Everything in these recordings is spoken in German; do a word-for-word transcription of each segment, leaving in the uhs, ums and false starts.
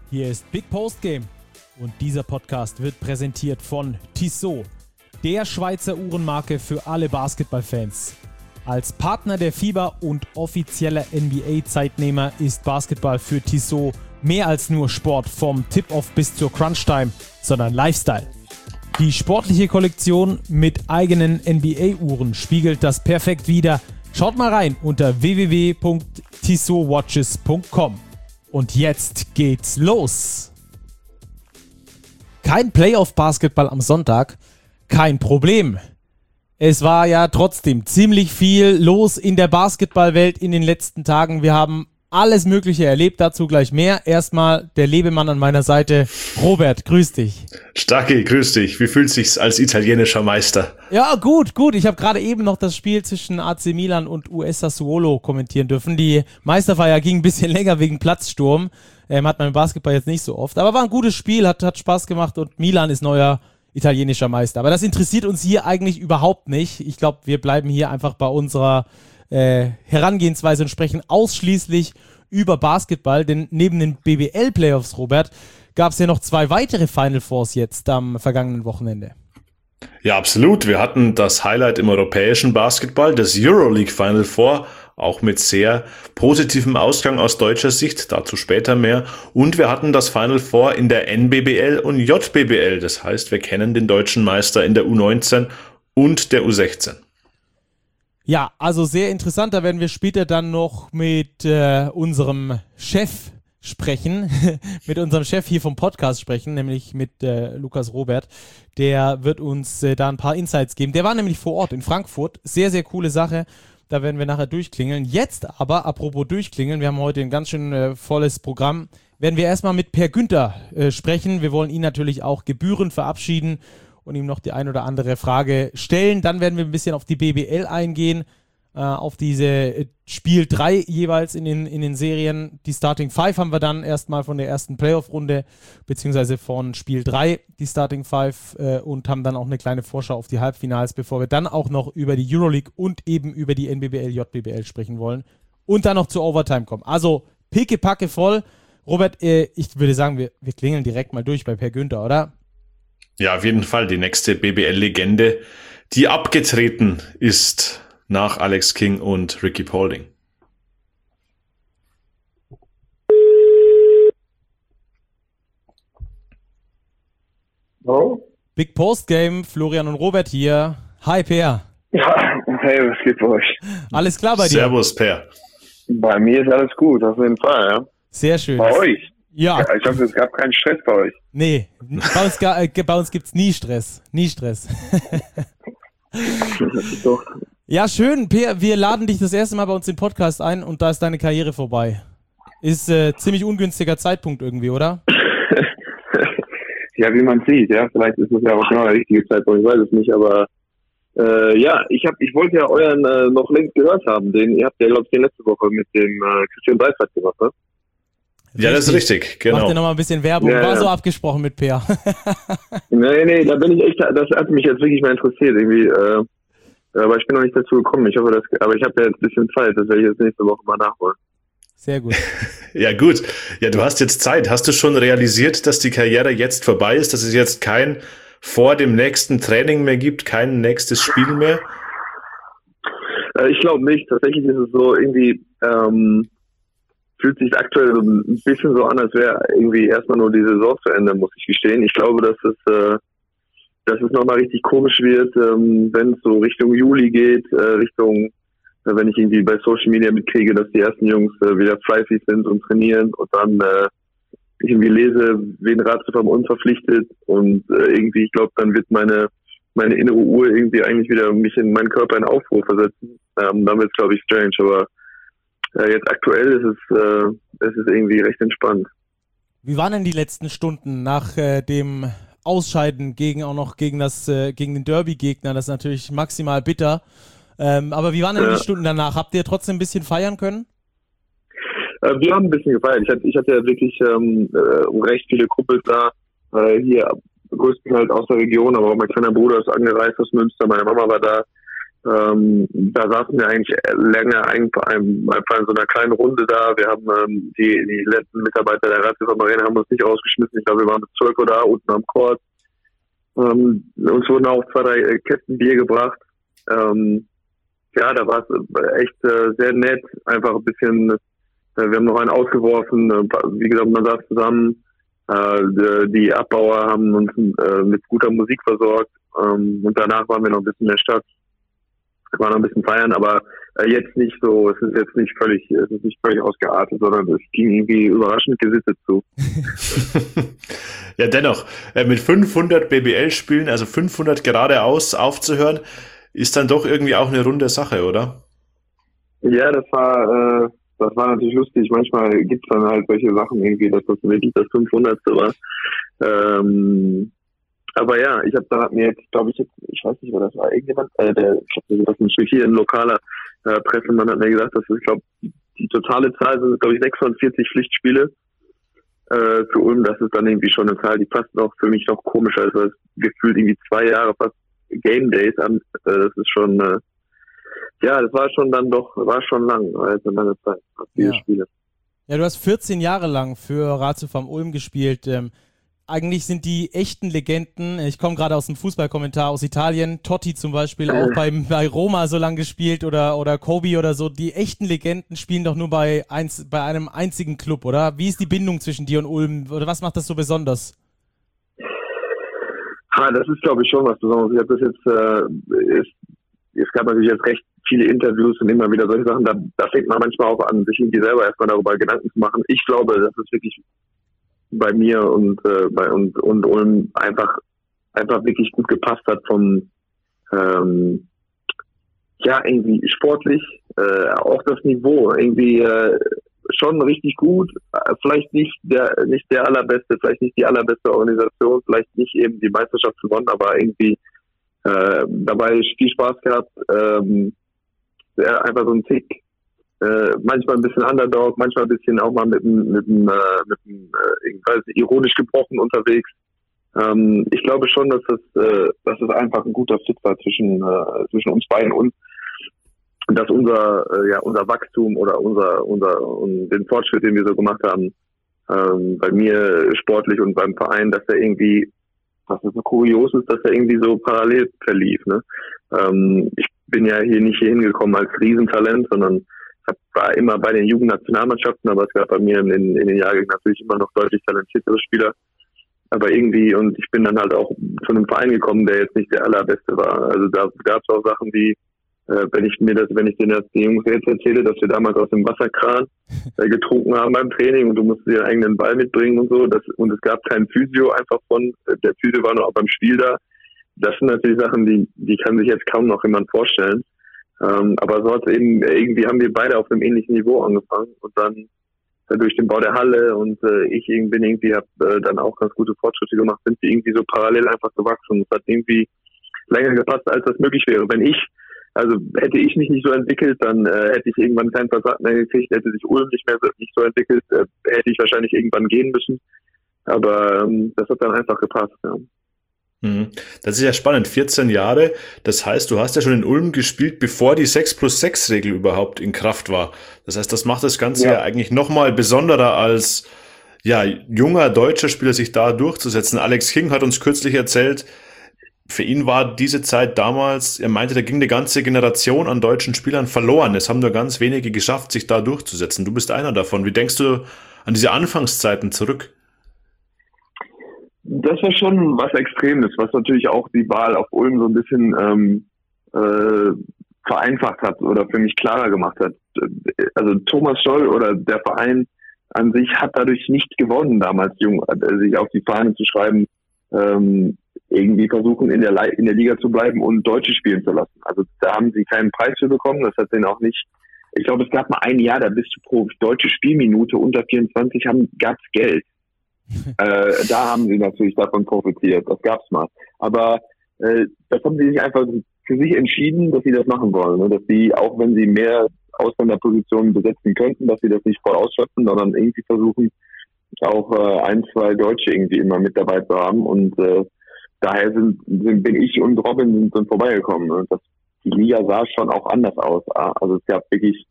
Hier ist Big Post Game und dieser Podcast wird präsentiert von Tissot, der Schweizer Uhrenmarke für alle Basketballfans. Als Partner der FIBA und offizieller N B A-Zeitnehmer ist Basketball für Tissot mehr als nur Sport vom Tip-Off bis zur Crunch-Time, sondern Lifestyle. Die sportliche Kollektion mit eigenen N B A-Uhren spiegelt das perfekt wider. Schaut mal rein unter w w w punkt tissot watches punkt com. Und jetzt geht's los. Kein Playoff-Basketball am Sonntag, kein Problem. Es war ja trotzdem ziemlich viel los in der Basketballwelt in den letzten Tagen. Wir haben alles Mögliche erlebt, dazu gleich mehr. Erstmal der Lebemann an meiner Seite. Robert, grüß dich. Starki, grüß dich. Wie fühlt sich's als italienischer Meister? Ja, gut, gut. Ich habe gerade eben noch das Spiel zwischen A C Milan und U S Sassuolo kommentieren dürfen. Die Meisterfeier ging ein bisschen länger wegen Platzsturm. Ähm, hat man im Basketball jetzt nicht so oft. Aber war ein gutes Spiel, hat, hat Spaß gemacht und Milan ist neuer italienischer Meister. Aber das interessiert uns hier eigentlich überhaupt nicht. Ich glaube, wir bleiben hier einfach bei unserer äh, Herangehensweise und sprechen ausschließlich über Basketball. Denn neben den B B L-Playoffs, Robert, gab es ja noch zwei weitere Final Fours jetzt am vergangenen Wochenende. Ja, absolut. Wir hatten das Highlight im europäischen Basketball, das Euroleague Final Four, auch mit sehr positivem Ausgang aus deutscher Sicht, dazu später mehr. Und wir hatten das Final Four in der N B B L und J B B L. Das heißt, wir kennen den deutschen Meister in der U neunzehn und der U sechzehn. Ja, also sehr interessant. Da werden wir später dann noch mit äh, unserem Chef sprechen, mit unserem Chef hier vom Podcast sprechen, nämlich mit äh, Lukas Robert. Der wird uns äh, da ein paar Insights geben. Der war nämlich vor Ort in Frankfurt. Sehr, sehr coole Sache. Da werden wir nachher durchklingeln. Jetzt aber, apropos durchklingeln, wir haben heute ein ganz schön äh, volles Programm, werden wir erstmal mit Per Günther äh, sprechen. Wir wollen ihn natürlich auch gebührend verabschieden und ihm noch die ein oder andere Frage stellen. Dann werden wir ein bisschen auf die B B L eingehen, äh, auf diese äh, Spiel drei jeweils in den, in den Serien. Die Starting Five haben wir dann erstmal von der ersten Playoff-Runde, beziehungsweise von Spiel drei, die Starting Five, äh, und haben dann auch eine kleine Vorschau auf die Halbfinals, bevor wir dann auch noch über die Euroleague und eben über die N B B L, J B B L sprechen wollen und dann noch zur Overtime kommen. Also pickepacke voll. Robert, äh, ich würde sagen, wir, wir klingeln direkt mal durch bei Per Günther, oder? Ja, auf jeden Fall die nächste B B L-Legende, die abgetreten ist nach Alex King und Ricky Paulding. Hallo? Big Post Game, Florian und Robert hier. Hi Per. Ja, hey, was geht bei euch? Alles klar bei dir? Servus Per. Bei mir ist alles gut, auf jeden Fall, ja. Sehr schön. Bei euch? Ja. Ja, ich hoffe, es gab keinen Stress bei euch. Nee, bei uns, äh, bei uns gibt's nie Stress. Nie Stress. Das ist doch... Ja, schön, Per, wir laden dich das erste Mal bei uns in den Podcast ein und da ist deine Karriere vorbei. Ist äh, ziemlich ungünstiger Zeitpunkt irgendwie, oder? Ja, wie man sieht, ja. Vielleicht ist es ja auch genau der richtige Zeitpunkt, ich weiß es nicht, aber äh, ja, ich hab, ich wollte ja euren äh, noch längst gehört haben, den, ihr habt ja, glaube ich, den letzte Woche mit dem äh, Christian Dreifert gemacht, ne? Ja, das ist richtig, genau. Mach dir nochmal ein bisschen Werbung. Ja, War ja. so abgesprochen mit Per. Nee, nee, da bin ich echt, das hat mich jetzt wirklich mal interessiert, irgendwie, äh, aber ich bin noch nicht dazu gekommen. Ich hoffe, dass, aber ich habe ja jetzt ein bisschen Zeit, das werde ich jetzt nächste Woche mal nachholen. Sehr gut. Ja, gut. Ja, du hast jetzt Zeit. Hast du schon realisiert, dass die Karriere jetzt vorbei ist, dass es jetzt kein vor dem nächsten Training mehr gibt, kein nächstes Spiel mehr? Äh, ich glaube nicht. Tatsächlich ist es so irgendwie, ähm, fühlt sich aktuell so ein bisschen so an, als wäre irgendwie erstmal nur die Saison zu Ende, muss ich gestehen. Ich glaube, dass es, äh, dass es nochmal richtig komisch wird, ähm, wenn es so Richtung Juli geht, äh, Richtung, äh, wenn ich irgendwie bei Social Media mitkriege, dass die ersten Jungs äh, wieder fleißig sind und trainieren und dann äh, ich irgendwie lese, wen Ratgeber uns verpflichtet und äh, irgendwie, ich glaube, dann wird meine meine innere Uhr irgendwie eigentlich wieder mich in meinen Körper in Aufruhr versetzen. Ähm, dann wird es, glaube ich, strange, aber äh, jetzt aktuell ist es, äh, es ist irgendwie recht entspannt. Wie waren denn die letzten Stunden nach äh, dem Ausscheiden gegen auch noch gegen das äh, gegen den Derby-Gegner? Das ist natürlich maximal bitter. Ähm, aber wie waren denn ja. die Stunden danach? Habt ihr trotzdem ein bisschen feiern können? Äh, wir haben ein bisschen gefeiert. Ich hatte, ich hatte ja wirklich ähm, äh, recht viele Kumpels da. Äh, hier größtenteils aus der Region, aber auch mein kleiner Bruder ist angereist aus Münster, meine Mama war da. Ähm, da saßen wir eigentlich länger einfach in so einer kleinen Runde da. Wir haben ähm, die, die letzten Mitarbeiter der Ratio Arena haben uns nicht rausgeschmissen. Ich glaube, wir waren bis zwölf Uhr da, unten am Court. Ähm, uns wurden auch zwei, drei Kästen Bier gebracht. Ähm, ja, da war es echt äh, sehr nett. Einfach ein bisschen, äh, wir haben noch einen ausgeworfen. Äh, wie gesagt, man saß zusammen. Äh, die Abbauer haben uns äh, mit guter Musik versorgt. Ähm, und danach waren wir noch ein bisschen in der Stadt. War noch ein bisschen feiern, aber äh, jetzt nicht so, es ist jetzt nicht völlig, es ist nicht völlig ausgeartet, sondern es ging irgendwie überraschend gesittet zu. Ja, dennoch, äh, mit fünfhundert B B L-Spielen, also fünfhundert geradeaus aufzuhören, ist dann doch irgendwie auch eine runde Sache, oder? Ja, das war, äh, das war natürlich lustig. Manchmal gibt's dann halt solche Sachen irgendwie, dass das wirklich das fünfhundertste war. Ähm, Aber ja, ich habe da mir jetzt, glaube ich, jetzt, ich weiß nicht, wer das war, irgendjemand, äh, der, ich habe das ist hier ein lokaler äh, Pressemann hat mir gesagt, dass ich glaube, die totale Zahl sind, glaube ich, sechsundvierzig Pflichtspiele äh, für Ulm. Das ist dann irgendwie schon eine Zahl, die fast noch für mich noch komischer ist, weil es gefühlt irgendwie zwei Jahre fast Game Days an. Äh, das ist schon, äh, ja, das war schon dann doch, war schon lang, also eine lange Zeit, diese ja. Spiele. Ja, du hast vierzehn Jahre lang für Ratio V Ulm gespielt. Ähm, Eigentlich sind die echten Legenden, ich komme gerade aus dem Fußballkommentar aus Italien, Totti zum Beispiel auch beim, bei Roma so lange gespielt oder, oder Kobe oder so, die echten Legenden spielen doch nur bei, eins, bei einem einzigen Club, oder? Wie ist die Bindung zwischen dir und Ulm oder was macht das so besonders? Ha, das ist, glaube ich, schon was Besonderes. Ich habe das jetzt, äh, ist, es gab natürlich jetzt recht viele Interviews und immer wieder solche Sachen, da, da fängt man manchmal auch an, sich irgendwie selber erstmal darüber Gedanken zu machen. Ich glaube, das ist wirklich bei mir und äh, bei und und Ulm einfach einfach wirklich gut gepasst hat vom ähm, ja irgendwie sportlich äh, auch das Niveau irgendwie äh, schon richtig gut, äh, vielleicht nicht der nicht der allerbeste, vielleicht nicht die allerbeste Organisation, vielleicht nicht eben die Meisterschaft gewonnen, aber irgendwie äh, dabei viel Spaß gehabt, ähm, ja, einfach so ein Tick. Äh, manchmal ein bisschen Underdog, manchmal ein bisschen auch mal mit dem, mit dem, äh, mit dem äh, ironisch gebrochen unterwegs. Ähm, ich glaube schon, dass das, äh, dass es einfach ein guter Fit war zwischen, äh, zwischen uns beiden und dass unser, äh, ja, unser Wachstum oder unser, unser, und den Fortschritt, den wir so gemacht haben, ähm, bei mir sportlich und beim Verein, dass er irgendwie, was so kurios ist, dass er irgendwie so parallel verlief, ne? Ähm, ich bin ja hier nicht hier hingekommen als Riesentalent, sondern ich war immer bei den Jugendnationalmannschaften, aber es gab bei mir in, in den Jahrgängen natürlich immer noch deutlich talentiertere Spieler. Aber irgendwie, und ich bin dann halt auch zu einem Verein gekommen, der jetzt nicht der allerbeste war. Also da gab es auch Sachen wie, äh, wenn ich mir das, wenn ich den das den Jungs jetzt erzähle, dass wir damals aus dem Wasserkran äh, getrunken haben beim Training und du musst dir einen eigenen Ball mitbringen und so, das, und es gab kein Physio einfach von, der Physio war nur auch beim Spiel da. Das sind natürlich Sachen, die, die kann sich jetzt kaum noch jemand vorstellen. Ähm, aber sonst eben, irgendwie haben wir beide auf einem ähnlichen Niveau angefangen und dann äh, durch den Bau der Halle und äh, ich bin irgendwie, habe äh, dann auch ganz gute Fortschritte gemacht, sind wir irgendwie so parallel einfach gewachsen. Es hat irgendwie länger gepasst, als das möglich wäre. Wenn ich, also hätte ich mich nicht so entwickelt, dann äh, hätte ich irgendwann keinen Versand mehr gekriegt, hätte sich Ulm nicht mehr nicht so entwickelt, äh, hätte ich wahrscheinlich irgendwann gehen müssen. Aber ähm, das hat dann einfach gepasst, ja. Das ist ja spannend, vierzehn Jahre, das heißt, du hast ja schon in Ulm gespielt, bevor die sechs plus sechs Regel überhaupt in Kraft war. Das heißt, das macht das Ganze ja, ja eigentlich nochmal besonderer als ja junger deutscher Spieler sich da durchzusetzen. Alex King hat uns kürzlich erzählt, für ihn war diese Zeit damals, er meinte, da ging eine ganze Generation an deutschen Spielern verloren. Es haben nur ganz wenige geschafft, sich da durchzusetzen. Du bist einer davon. Wie denkst du an diese Anfangszeiten zurück? Das war schon was Extremes, was natürlich auch die Wahl auf Ulm so ein bisschen ähm, äh, vereinfacht hat oder für mich klarer gemacht hat. Also Thomas Scholl oder der Verein an sich hat dadurch nicht gewonnen, damals jung, also sich auf die Fahne zu schreiben, ähm, irgendwie versuchen in der, Le- in der Liga zu bleiben und Deutsche spielen zu lassen. Also da haben sie keinen Preis für bekommen, das hat denen auch nicht. Ich glaube, es gab mal ein Jahr, da bist du pro deutsche Spielminute unter vierundzwanzig, haben gab's Geld. äh, da haben sie natürlich davon profitiert, das gab's mal. Aber äh, das haben sie sich einfach für sich entschieden, dass sie das machen wollen. Ne? Dass sie, auch wenn sie mehr Ausländerpositionen besetzen könnten, dass sie das nicht voll ausschöpfen, sondern irgendwie versuchen, auch äh, ein, zwei Deutsche irgendwie immer mit dabei zu haben. Und äh, daher sind, sind bin ich und Robin sind dann vorbeigekommen. Ne? Das die Liga sah schon auch anders aus. Also es gab wirklich,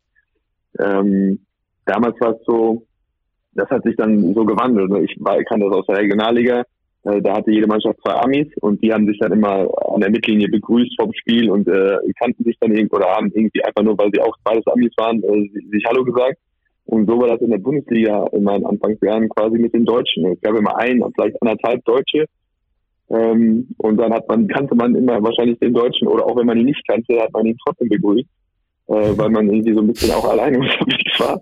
ähm, damals war es so, das hat sich dann so gewandelt. Ich, war, ich kannte das aus der Regionalliga, äh, da hatte jede Mannschaft zwei Amis und die haben sich dann immer an der Mittellinie begrüßt vom Spiel und äh, kannten sich dann irgendwie oder haben irgendwie einfach nur, weil sie auch beides Amis waren, äh, sich Hallo gesagt. Und so war das in der Bundesliga in meinen Anfangsjahren quasi mit den Deutschen. Es gab immer ein, vielleicht anderthalb Deutsche. Ähm, und dann hat man, kannte man immer wahrscheinlich den Deutschen oder auch wenn man ihn nicht kannte, hat man ihn trotzdem begrüßt, äh, weil man irgendwie so ein bisschen auch alleine unterwegs war.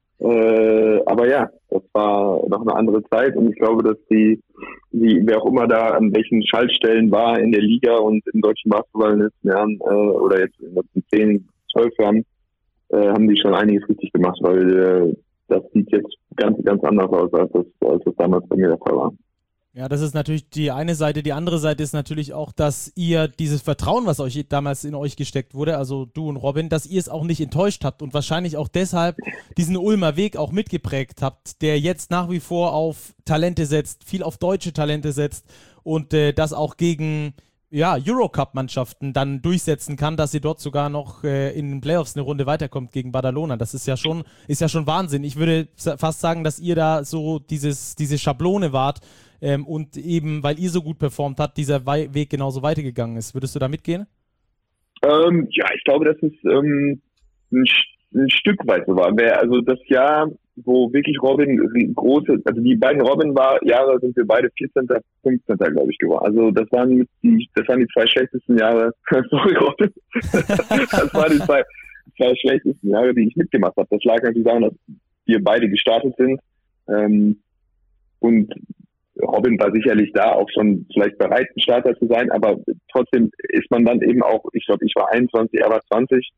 Äh, aber ja, das war noch eine andere Zeit und ich glaube, dass die, die, wer auch immer da an welchen Schaltstellen war in der Liga und im deutschen Basketball in den letzten Jahren äh, oder jetzt in den letzten zehn, zwölf Jahren, äh, haben die schon einiges richtig gemacht, weil äh, das sieht jetzt ganz, ganz anders aus, als das, als das damals bei mir der Fall war. Ja, das ist natürlich die eine Seite. Die andere Seite ist natürlich auch, dass ihr dieses Vertrauen, was euch damals in euch gesteckt wurde, also du und Robin, dass ihr es auch nicht enttäuscht habt und wahrscheinlich auch deshalb diesen Ulmer Weg auch mitgeprägt habt, der jetzt nach wie vor auf Talente setzt, viel auf deutsche Talente setzt und äh, das auch gegen ja, Eurocup-Mannschaften dann durchsetzen kann, dass ihr dort sogar noch äh, in den Playoffs eine Runde weiterkommt gegen Badalona. Das ist ja schon, ist ja schon Wahnsinn. Ich würde fast sagen, dass ihr da so dieses, diese Schablone wart, Ähm, und eben, weil ihr so gut performt habt, dieser Wei- Weg genauso weitergegangen ist. Würdest du da mitgehen? Ähm, ja, ich glaube, dass es ähm, ein, ein Stück weit so war. Also das Jahr, wo wirklich Robin große, also die beiden Robin war Jahre sind wir beide vierzehnter, fünfzehnter glaube ich geworden. Also das waren die, das waren die zwei schlechtesten Jahre. Sorry Robin. Das waren die zwei, zwei schlechtesten Jahre, die ich mitgemacht habe. Das lag natürlich daran, dass wir beide gestartet sind. Ähm, und Robin war sicherlich da auch schon vielleicht bereit, ein Starter zu sein, aber trotzdem ist man dann eben auch, ich glaube, ich war einundzwanzig, er war zwanzig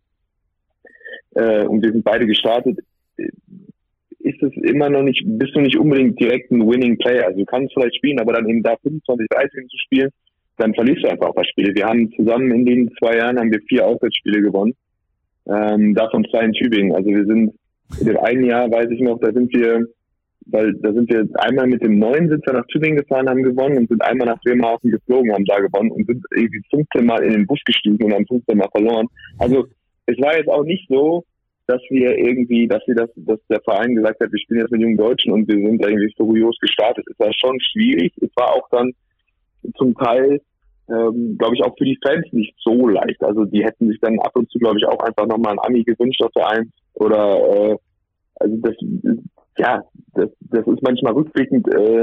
äh, und wir sind beide gestartet. Ist es immer noch nicht, bist du nicht unbedingt direkt ein Winning Player. Also du kannst vielleicht spielen, aber dann eben da fünfundzwanzig, dreißig zu spielen, dann verlierst du einfach auch ein paar Spiele. Wir haben zusammen in den zwei Jahren haben wir vier Auswärtsspiele gewonnen, ähm, davon zwei in Tübingen. Also wir sind in dem einen Jahr, weiß ich noch, da sind wir weil da sind wir einmal mit dem neuen Sitzer nach Tübingen gefahren, haben gewonnen und sind einmal nach Bremerhaven geflogen, haben da gewonnen und sind irgendwie fünfzehn Mal in den Bus gestiegen und haben fünfzehn Mal verloren. Also es war jetzt auch nicht so, dass wir irgendwie, dass wir das, dass der Verein gesagt hat, wir spielen jetzt mit jungen Deutschen und wir sind irgendwie furios gestartet. Es war schon schwierig. Es war auch dann zum Teil, ähm, glaube ich, auch für die Fans nicht so leicht. Also die hätten sich dann ab und zu, glaube ich, auch einfach nochmal einen Ami gewünscht auf der Eins oder äh, also das ja, das, das ist manchmal rückblickend, äh,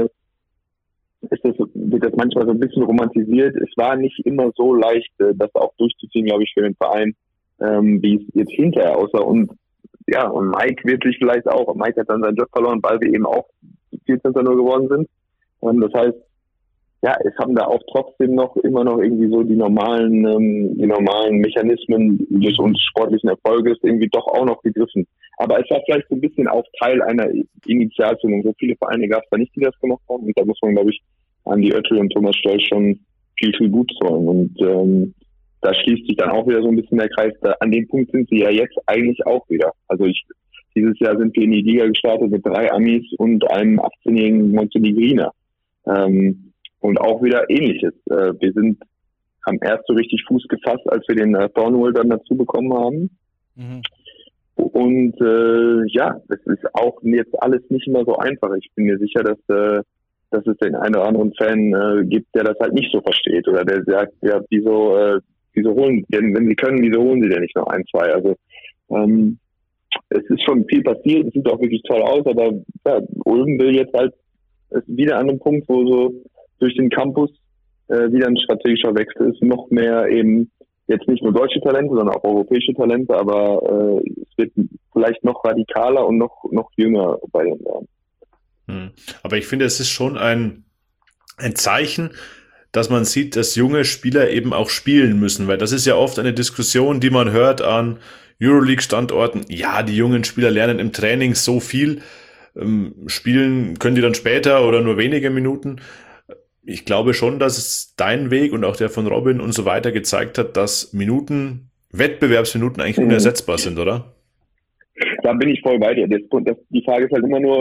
ist das, wird das manchmal so ein bisschen romantisiert. Es war nicht immer so leicht, äh, das auch durchzuziehen, glaube ich, für den Verein, ähm, wie es jetzt hinterher aussah. Und ja, und Mike wirklich vielleicht auch. Mike hat dann seinen Job verloren, weil wir eben auch vierzehnter nur geworden sind. Und das heißt, ja, es haben da auch trotzdem noch immer noch irgendwie so die normalen, ähm, die normalen Mechanismen des uns sportlichen Erfolges irgendwie doch auch noch gegriffen. Aber es war vielleicht so ein bisschen auch Teil einer Initialzündung. So viele Vereine gab es da nicht, die das gemacht haben. Und da muss man, glaube ich, Andi Oettel und Thomas Stolz schon viel, viel gut zollen. Und ähm, da schließt sich dann auch wieder so ein bisschen der Kreis. Da, an dem Punkt sind sie ja jetzt eigentlich auch wieder. Also ich, dieses Jahr sind wir in die Liga gestartet mit drei Amis und einem achtzehnjährigen Montenegriner. Ähm, Und auch wieder Ähnliches. Äh, wir sind, haben erst so richtig Fuß gefasst, als wir den äh, Thornwell dann dazu bekommen haben. Mhm. Und äh, ja, es ist auch jetzt alles nicht immer so einfach. Ich bin mir sicher, dass, äh, dass es den einen oder anderen Fan äh, gibt, der das halt nicht so versteht. Oder der sagt, ja, wieso, äh, wieso holen, denn wenn sie können, wieso holen sie denn nicht noch ein, zwei? Also ähm, es ist schon viel passiert, es sieht auch wirklich toll aus, aber ja, Ulm will jetzt halt ist wieder an einem Punkt, wo so durch den Campus äh, wieder ein strategischer Wechsel ist, noch mehr eben jetzt nicht nur deutsche Talente, sondern auch europäische Talente, aber äh, es wird vielleicht noch radikaler und noch noch jünger bei den werden. Hm. Aber ich finde, es ist schon ein ein Zeichen, dass man sieht, dass junge Spieler eben auch spielen müssen, weil das ist ja oft eine Diskussion, die man hört an Euroleague-Standorten. Ja, die jungen Spieler lernen im Training so viel, ähm, spielen können die dann später oder nur wenige Minuten. Ich glaube schon, dass es dein Weg und auch der von Robin und so weiter gezeigt hat, dass Minuten, Wettbewerbsminuten eigentlich unersetzbar sind, oder? Da bin ich voll bei dir. Das, das, die Frage ist halt immer nur,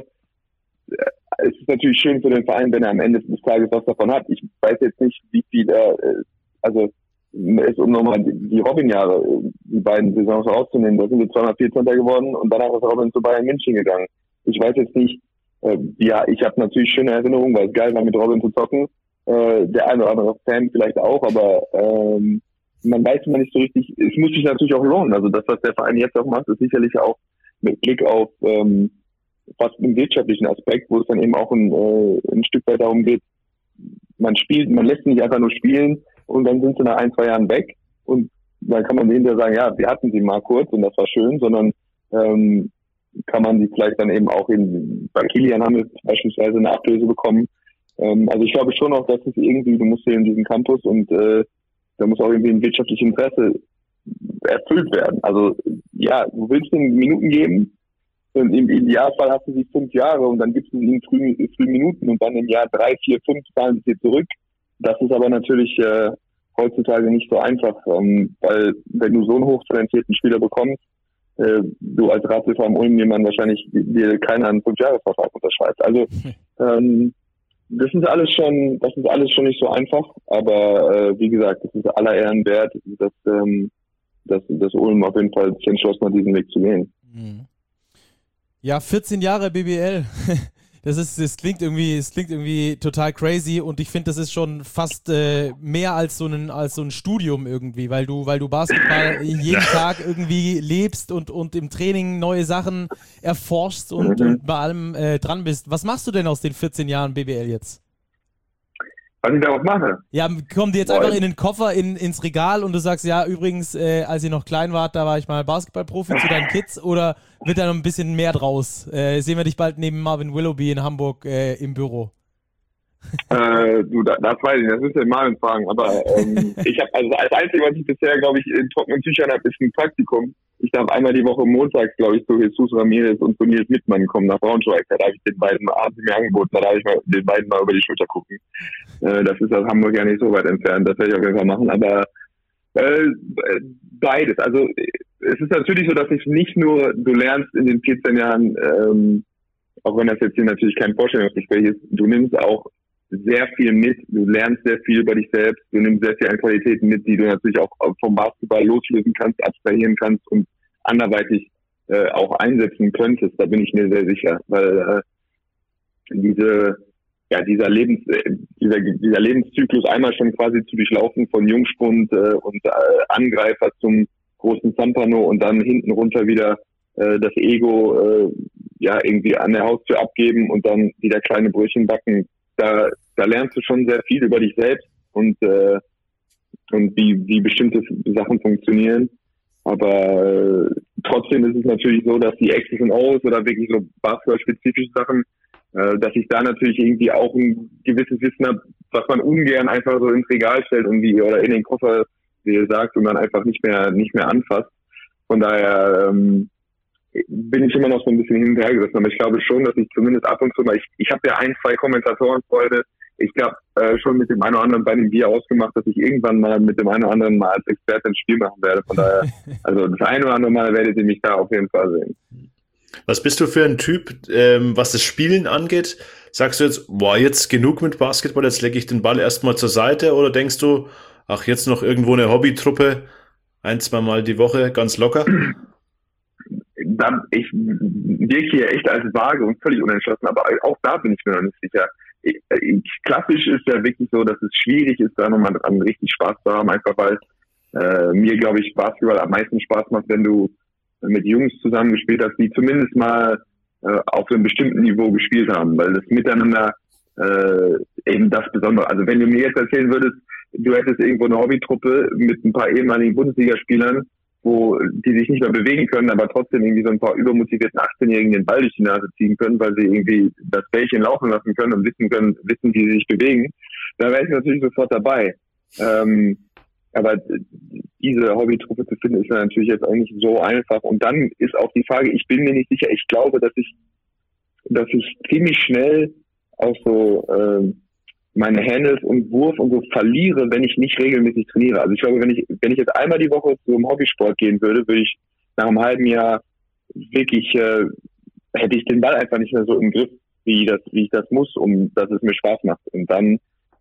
es ist natürlich schön für den Verein, wenn er am Ende des Tages was davon hat. Ich weiß jetzt nicht, wie viel er, also ist, um nochmal die, die Robin-Jahre, die beiden Saisons rauszunehmen, da sind wir zweimal vierzehnter geworden und danach ist Robin zu Bayern München gegangen. Ich weiß jetzt nicht, äh, ja, ich habe natürlich schöne Erinnerungen, weil es geil war, mit Robin zu zocken. Äh, der eine oder andere Fan vielleicht auch, aber ähm, man weiß immer nicht so richtig, es muss sich natürlich auch lohnen. Also das, was der Verein jetzt auch macht, ist sicherlich auch mit Blick auf ähm, fast einen wirtschaftlichen Aspekt, wo es dann eben auch ein, äh, ein Stück weit darum geht, man spielt, man lässt nicht einfach nur spielen und dann sind sie nach ein, zwei Jahren weg und dann kann man hinterher sagen, ja, wir hatten sie mal kurz und das war schön, sondern ähm, kann man sie vielleicht dann eben auch in, bei Kilian haben wir beispielsweise eine Ablöse bekommen. Ähm, also ich glaube schon auch, dass es irgendwie, du musst hier in diesen Campus und äh, da muss auch irgendwie ein wirtschaftliches Interesse erfüllt werden. Also ja, du willst ihnen Minuten geben und im Idealfall hast du sie fünf Jahre und dann gibst du ihnen früh, früh Minuten und dann im Jahr drei, vier, fünf zahlen sie dir zurück. Das ist aber natürlich äh, heutzutage nicht so einfach, ähm, weil wenn du so einen hochtalentierten Spieler bekommst, äh, du als Rathilfe am Ulm jemand wahrscheinlich dir keiner einen Fünfjahresvertrag unterschreibt. Also ähm, das ist alles schon, das ist alles schon nicht so einfach, aber äh, wie gesagt, das ist aller Ehren wert, dass, ähm, dass, dass Ulm auf jeden Fall sich entschlossen hat, diesen Weg zu gehen. Ja, vierzehn Jahre B B L. Das ist, das klingt irgendwie, es klingt irgendwie total crazy und ich finde, das ist schon fast äh, mehr als so ein, als so ein Studium irgendwie, weil du, weil du Basketball jeden Tag irgendwie lebst und, und im Training neue Sachen erforschst und, Mhm. und bei allem äh, dran bist. Was machst du denn aus den vierzehn Jahren B B L jetzt? Was ich darauf mache? Ja, kommen die jetzt Boah. einfach in den Koffer, in, ins Regal und du sagst, ja, übrigens, äh, als ihr noch klein wart, da war ich mal Basketballprofi zu deinen Kids, oder wird da noch ein bisschen mehr draus? Äh, sehen wir dich bald neben Marvin Willoughby in Hamburg äh, im Büro? Äh, du, das, das weiß ich nicht, das müsst ihr Marvin fragen, aber ähm, ich habe also als Einzige, was ich bisher, glaube ich, in trockenen Tüchern habe, ist ein Praktikum. Ich darf einmal die Woche montags, glaube ich, zu Jesus Ramirez und zu Nils Mittmann kommen nach Braunschweig. Da darf ich den beiden, haben sie mir angeboten, da darf ich mal den beiden mal über die Schulter gucken. Äh, das ist aus Hamburg ja nicht so weit entfernt, das werde ich auf jeden Fall machen, aber äh, beides. Also es ist natürlich so, dass ich nicht nur, du lernst in den vierzehn Jahren, ähm, auch wenn das jetzt hier natürlich kein Vorstellungsgespräch ist, du nimmst auch sehr viel mit, du lernst sehr viel über dich selbst, du nimmst sehr viel an Qualitäten mit, die du natürlich auch vom Basketball loslösen kannst, abstrahieren kannst und anderweitig äh, auch einsetzen könntest, da bin ich mir sehr sicher, weil äh, diese, ja, dieser Lebens, äh, dieser, dieser Lebenszyklus einmal schon quasi zu durchlaufen von Jungspund äh, und äh, Angreifer zum großen Zampano und dann hinten runter wieder äh, das Ego äh, ja irgendwie an der Haustür abgeben und dann wieder kleine Brötchen backen. Da, da lernst du schon sehr viel über dich selbst und, äh, und wie, wie bestimmte Sachen funktionieren. Aber äh, trotzdem ist es natürlich so, dass die X's und O's oder wirklich so basketballspezifische Sachen, äh, dass ich da natürlich irgendwie auch ein gewisses Wissen habe, was man ungern einfach so ins Regal stellt und wie, oder in den Koffer, wie ihr sagt, und dann einfach nicht mehr, nicht mehr anfasst. Von daher, ähm, bin ich immer noch so ein bisschen hin und her gerissen, aber ich glaube schon, dass ich zumindest ab und zu mal, ich, ich habe ja ein, zwei Kommentatorenfreunde, ich glaube äh, schon mit dem einen oder anderen bei dem Bier ausgemacht, dass ich irgendwann mal mit dem einen oder anderen mal als Experte ein Spiel machen werde, von daher, also das eine oder andere Mal werdet ihr mich da auf jeden Fall sehen. Was bist du für ein Typ, ähm, was das Spielen angeht? Sagst du jetzt, boah, jetzt genug mit Basketball, jetzt lege ich den Ball erstmal zur Seite, oder denkst du, ach, jetzt noch irgendwo eine Hobbytruppe, ein, zwei Mal die Woche, ganz locker? Da, ich wirke hier echt als vage und völlig unentschlossen, aber auch da bin ich mir noch nicht sicher. Ich, ich, klassisch ist ja wirklich so, dass es schwierig ist, da nochmal dran richtig Spaß zu haben, einfach weil äh, mir, glaube ich, Basketball am meisten Spaß macht, wenn du mit Jungs zusammengespielt hast, die zumindest mal äh, auf einem bestimmten Niveau gespielt haben, weil das Miteinander äh, eben das Besondere. Also wenn du mir jetzt erzählen würdest, du hättest irgendwo eine Hobbytruppe mit ein paar ehemaligen Bundesligaspielern, wo die sich nicht mehr bewegen können, aber trotzdem irgendwie so ein paar übermotivierten achtzehnjährigen den Ball durch die Nase ziehen können, weil sie irgendwie das Bällchen laufen lassen können und wissen können, wissen, wie sie sich bewegen, da wäre ich natürlich sofort dabei. Ähm, aber diese Hobbytruppe zu finden, ist natürlich jetzt auch nicht so einfach. Und dann ist auch die Frage, ich bin mir nicht sicher, ich glaube, dass ich, dass ich ziemlich schnell auch so äh, meine Handles und Wurf und so verliere, wenn ich nicht regelmäßig trainiere. Also ich glaube, wenn ich wenn ich jetzt einmal die Woche zu einem Hobbysport gehen würde, würde ich nach einem halben Jahr wirklich, äh, hätte ich den Ball einfach nicht mehr so im Griff, wie das wie ich das muss, um dass es mir Spaß macht. Und dann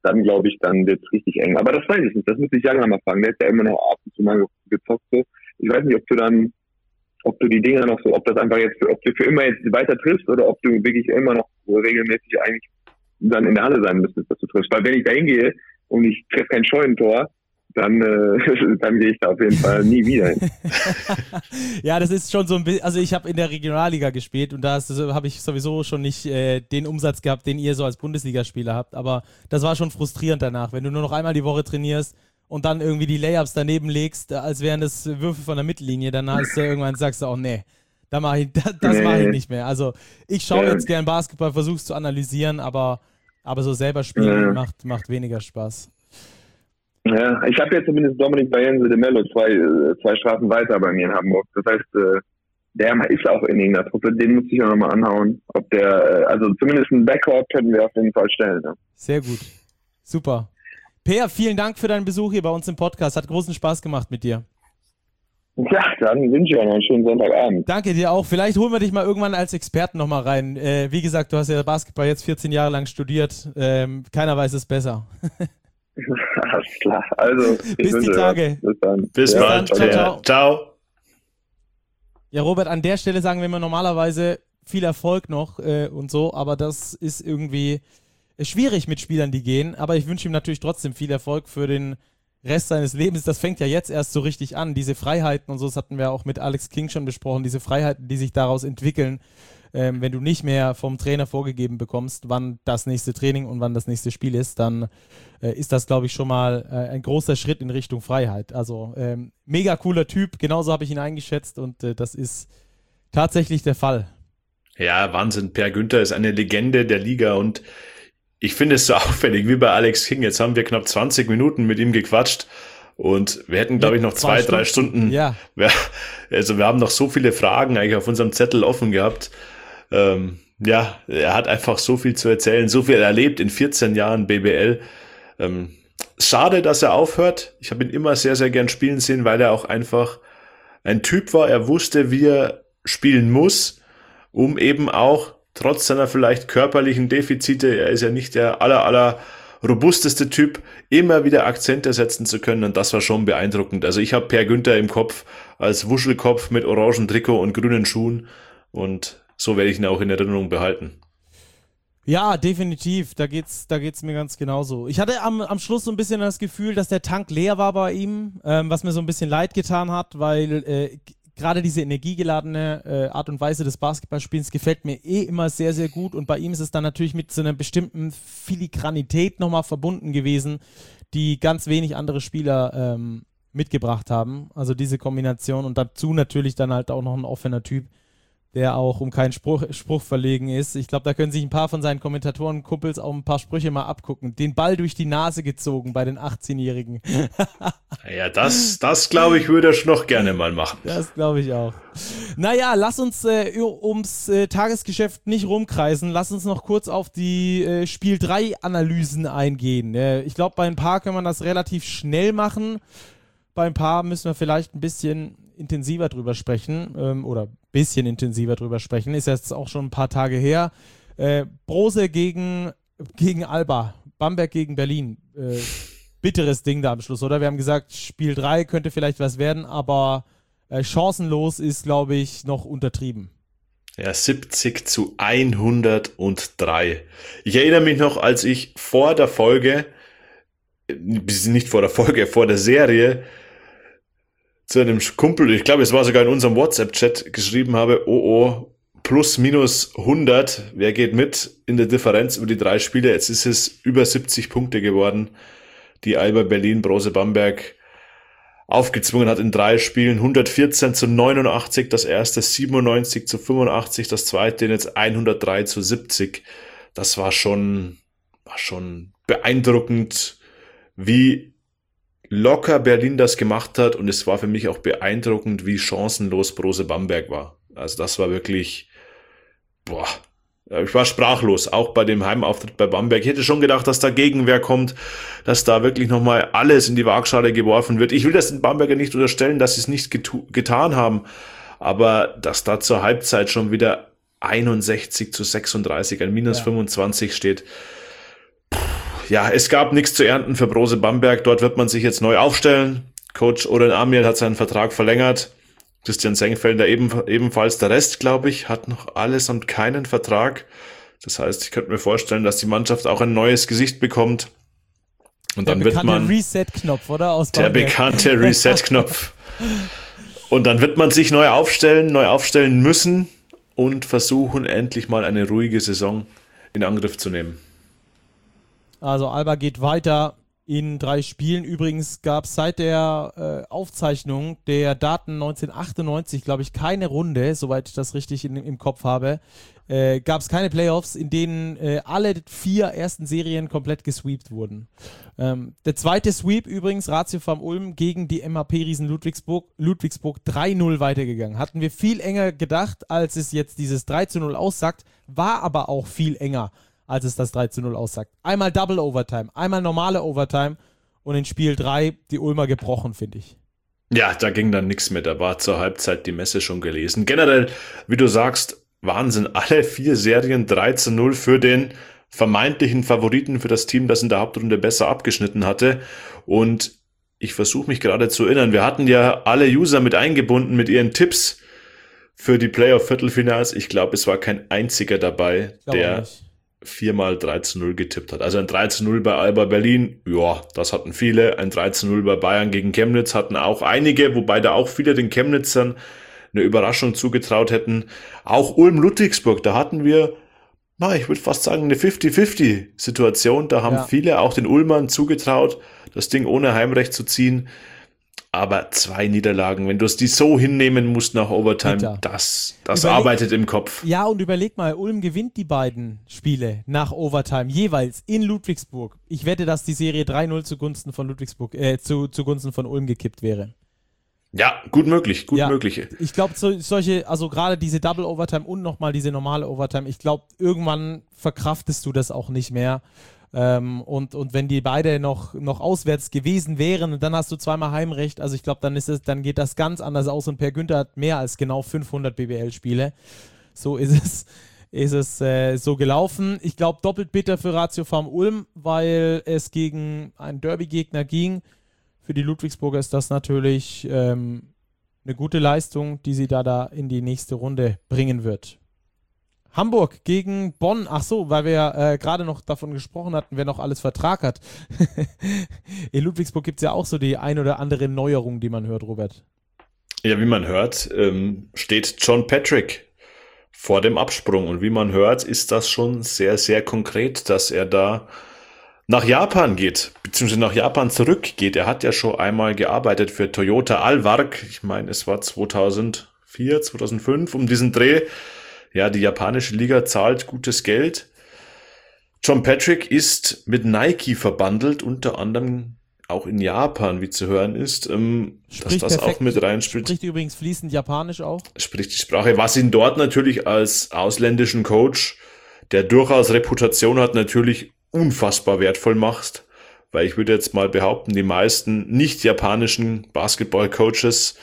dann glaube ich, dann wird es richtig eng. Aber das weiß ich nicht, das muss ich Young mal fragen. Der ist ja immer noch ab und zu mal gezockt so. Ich weiß nicht, ob du dann, ob du die Dinger noch so, ob das einfach jetzt, ob du für immer jetzt weiter triffst oder ob du wirklich immer noch so regelmäßig eigentlich dann in der Halle sein müsstest, dass du triffst. Weil wenn ich da hingehe und ich treffe kein Scheunentor, dann, äh, dann gehe ich da auf jeden Fall nie wieder hin. Ja, das ist schon so ein bisschen, also ich habe in der Regionalliga gespielt und da habe ich sowieso schon nicht äh, den Umsatz gehabt, den ihr so als Bundesligaspieler habt, aber das war schon frustrierend danach, wenn du nur noch einmal die Woche trainierst und dann irgendwie die Layups daneben legst, als wären das Würfe von der Mittellinie, dann hast du irgendwann sagst du auch, nee, da mach ich, das, das nee. mache ich nicht mehr. Also ich schaue ja. jetzt gern Basketball, versuche es zu analysieren, aber, aber so selber spielen ja. macht, macht weniger Spaß. Ja, ich habe jetzt zumindest Dominik Bayense de Mello zwei, zwei Straßen weiter bei mir in Hamburg. Das heißt, der ist auch in irgendeiner Truppe, den muss ich auch nochmal anhauen. Ob der, also zumindest einen Backcourt können wir auf jeden Fall stellen. Ja. Sehr gut. Super. Peer, vielen Dank für deinen Besuch hier bei uns im Podcast. Hat großen Spaß gemacht mit dir. Ja, dann wünsche ich euch noch einen schönen Sonntagabend. Danke dir auch. Vielleicht holen wir dich mal irgendwann als Experten nochmal rein. Äh, wie gesagt, du hast ja Basketball jetzt vierzehn Jahre lang studiert. Ähm, keiner weiß es besser. Alles klar. Also, bis die Tage. Bis dann. Bis ja. bald. Ciao, ciao. Ciao. Ja, Robert, an der Stelle sagen wir immer normalerweise viel Erfolg noch äh, und so, aber das ist irgendwie schwierig mit Spielern, die gehen. Aber ich wünsche ihm natürlich trotzdem viel Erfolg für den Rest seines Lebens. Das fängt ja jetzt erst so richtig an. Diese Freiheiten und so, das hatten wir auch mit Alex King schon besprochen, diese Freiheiten, die sich daraus entwickeln, ähm, wenn du nicht mehr vom Trainer vorgegeben bekommst, wann das nächste Training und wann das nächste Spiel ist, dann äh, ist das, glaube ich, schon mal äh, ein großer Schritt in Richtung Freiheit. Also ähm, mega cooler Typ, genauso habe ich ihn eingeschätzt und äh, das ist tatsächlich der Fall. Ja, Wahnsinn. Per Günther ist eine Legende der Liga und ich finde es so auffällig wie bei Alex King. Jetzt haben wir knapp zwanzig Minuten mit ihm gequatscht und wir hätten, glaube ich, noch zwei, zwei drei Stunden. Ja. Also wir haben noch so viele Fragen eigentlich auf unserem Zettel offen gehabt. Ähm, ja, er hat einfach so viel zu erzählen, so viel erlebt in vierzehn Jahren B B L. Ähm, schade, dass er aufhört. Ich habe ihn immer sehr, sehr gern spielen sehen, weil er auch einfach ein Typ war. Er wusste, wie er spielen muss, um eben auch trotz seiner vielleicht körperlichen Defizite, er ist ja nicht der aller, aller robusteste Typ, immer wieder Akzente setzen zu können und das war schon beeindruckend. Also ich habe Per Günther im Kopf als Wuschelkopf mit orangen Trikot und grünen Schuhen und so werde ich ihn auch in Erinnerung behalten. Ja, definitiv. Da geht's, da geht's mir ganz genauso. Ich hatte am, am Schluss so ein bisschen das Gefühl, dass der Tank leer war bei ihm, ähm, was mir so ein bisschen leid getan hat, weil äh, gerade diese energiegeladene äh, Art und Weise des Basketballspiels gefällt mir eh immer sehr, sehr gut und bei ihm ist es dann natürlich mit so einer bestimmten Filigranität nochmal verbunden gewesen, die ganz wenig andere Spieler ähm, mitgebracht haben. Also diese Kombination und dazu natürlich dann halt auch noch ein offener Typ, der auch um keinen Spruch, Spruch verlegen ist. Ich glaube, da können sich ein paar von seinen Kommentatoren-Kumpels auch ein paar Sprüche mal abgucken. Den Ball durch die Nase gezogen bei den achtzehnjährigen. Ja, das, das glaube ich, würde er noch gerne mal machen. Das glaube ich auch. Naja, lass uns äh, ums äh, Tagesgeschäft nicht rumkreisen. Lass uns noch kurz auf die äh, Spiel drei Analysen eingehen. Äh, ich glaube, bei ein paar kann man das relativ schnell machen. Bei ein paar müssen wir vielleicht ein bisschen intensiver drüber sprechen ähm, oder ein bisschen intensiver drüber sprechen. Ist jetzt auch schon ein paar Tage her. Äh, Brose gegen, gegen Alba, Bamberg gegen Berlin. Äh, bitteres Ding da am Schluss, oder? Wir haben gesagt, Spiel drei könnte vielleicht was werden, aber äh, chancenlos ist, glaube ich, noch untertrieben. Ja, siebzig zu hundertdrei. Ich erinnere mich noch, als ich vor der Folge, nicht vor der Folge, vor der Serie, zu einem Kumpel, ich glaube, es war sogar in unserem WhatsApp-Chat, geschrieben habe, oh oh, plus minus hundert, wer geht mit in der Differenz über die drei Spiele? Jetzt ist es über siebzig Punkte geworden, die Alba Berlin Brose Bamberg aufgezwungen hat in drei Spielen. hundertvierzehn zu neunundachtzig das erste, siebenundneunzig zu fünfundachtzig das zweite, jetzt hundertdrei zu siebzig. Das war schon, war schon beeindruckend, wie locker Berlin das gemacht hat und es war für mich auch beeindruckend, wie chancenlos Brose Bamberg war. Also das war wirklich, boah, ich war sprachlos, auch bei dem Heimauftritt bei Bamberg. Ich hätte schon gedacht, dass da Gegenwehr kommt, dass da wirklich nochmal alles in die Waagschale geworfen wird. Ich will das den Bamberger nicht unterstellen, dass sie es nicht getu- getan haben, aber dass da zur Halbzeit schon wieder einundsechzig zu sechsunddreißig, ein minus ja. fünfundzwanzig steht, ja, es gab nichts zu ernten für Brose Bamberg. Dort wird man sich jetzt neu aufstellen. Coach Oren Amiel hat seinen Vertrag verlängert. Christian Sengfelder eben, ebenfalls. Der Rest, glaube ich, hat noch allesamt keinen Vertrag. Das heißt, ich könnte mir vorstellen, dass die Mannschaft auch ein neues Gesicht bekommt. Und der dann wird man Reset-Knopf, oder? Aus der Bamberg. bekannte Reset-Knopf. Und dann wird man sich neu aufstellen, neu aufstellen müssen und versuchen, endlich mal eine ruhige Saison in Angriff zu nehmen. Also Alba geht weiter in drei Spielen. Übrigens gab es seit der äh, Aufzeichnung der Daten neunzehnhundertachtundneunzig, glaube ich, keine Runde, soweit ich das richtig in, im Kopf habe, äh, gab es keine Playoffs, in denen äh, alle vier ersten Serien komplett gesweept wurden. Ähm, der zweite Sweep übrigens, Ratio Farm Ulm gegen die M H P-Riesen Ludwigsburg, Ludwigsburg drei null weitergegangen. Hatten wir viel enger gedacht, als es jetzt dieses drei zu null aussagt, war aber auch viel enger, als es das drei zu null aussagt. Einmal Double Overtime, einmal normale Overtime und in Spiel drei die Ulmer gebrochen, finde ich. Ja, da ging dann nichts mehr. Da war zur Halbzeit die Messe schon gelesen. Generell, wie du sagst, Wahnsinn. Alle vier Serien drei zu null für den vermeintlichen Favoriten, für das Team, das in der Hauptrunde besser abgeschnitten hatte. Und ich versuche mich gerade zu erinnern, wir hatten ja alle User mit eingebunden mit ihren Tipps für die Playoff-Viertelfinals. Ich glaube, es war kein einziger dabei, der viermal drei zu null getippt hat. Also ein drei zu null bei Alba Berlin, ja, das hatten viele. Ein drei zu null bei Bayern gegen Chemnitz hatten auch einige, wobei da auch viele den Chemnitzern eine Überraschung zugetraut hätten. Auch Ulm-Ludwigsburg, da hatten wir, na, ich würde fast sagen, eine fünfzig fünfzig Situation. Da haben ja. viele auch den Ulmern zugetraut, das Ding ohne Heimrecht zu ziehen. Aber zwei Niederlagen, wenn du es die so hinnehmen musst nach Overtime, Bitter. das, das überleg, arbeitet im Kopf. Ja, und überleg mal, Ulm gewinnt die beiden Spiele nach Overtime, jeweils in Ludwigsburg. Ich wette, dass die Serie drei null zugunsten von Ludwigsburg, äh, zu, zugunsten von Ulm gekippt wäre. Ja, gut möglich, gut ja, möglich. Ich glaube, so, solche, also gerade diese Double Overtime und nochmal diese normale Overtime, ich glaube, irgendwann verkraftest du das auch nicht mehr. Ähm, und, und wenn die beide noch, noch auswärts gewesen wären und dann hast du zweimal Heimrecht, also ich glaube, dann ist es, dann geht das ganz anders aus und Per Günther hat mehr als genau fünfhundert B B L-Spiele. So ist es, ist es äh, so gelaufen. Ich glaube, doppelt bitter für Ratio Farm Ulm, weil es gegen einen Derby-Gegner ging. Für die Ludwigsburger ist das natürlich ähm, eine gute Leistung, die sie da, da in die nächste Runde bringen wird. Hamburg gegen Bonn. Ach so, weil wir äh, gerade noch davon gesprochen hatten, wer noch alles Vertrag hat. In Ludwigsburg gibt es ja auch so die ein oder andere Neuerung, die man hört, Robert. Ja, wie man hört, ähm, steht John Patrick vor dem Absprung. Und wie man hört, ist das schon sehr, sehr konkret, dass er da nach Japan geht, beziehungsweise nach Japan zurückgeht. Er hat ja schon einmal gearbeitet für Toyota Alvark. Ich meine, es war zweitausendvier, zweitausendfünf um diesen Dreh. Ja, die japanische Liga zahlt gutes Geld. John Patrick ist mit Nike verbandelt, unter anderem auch in Japan, wie zu hören ist, ähm, dass das perfekt, auch mit reinspielt. Spricht übrigens fließend Japanisch auch. Spricht die Sprache, was ihn dort natürlich als ausländischen Coach, der durchaus Reputation hat, natürlich unfassbar wertvoll macht. Weil ich würde jetzt mal behaupten, die meisten nicht japanischen Basketball-Coaches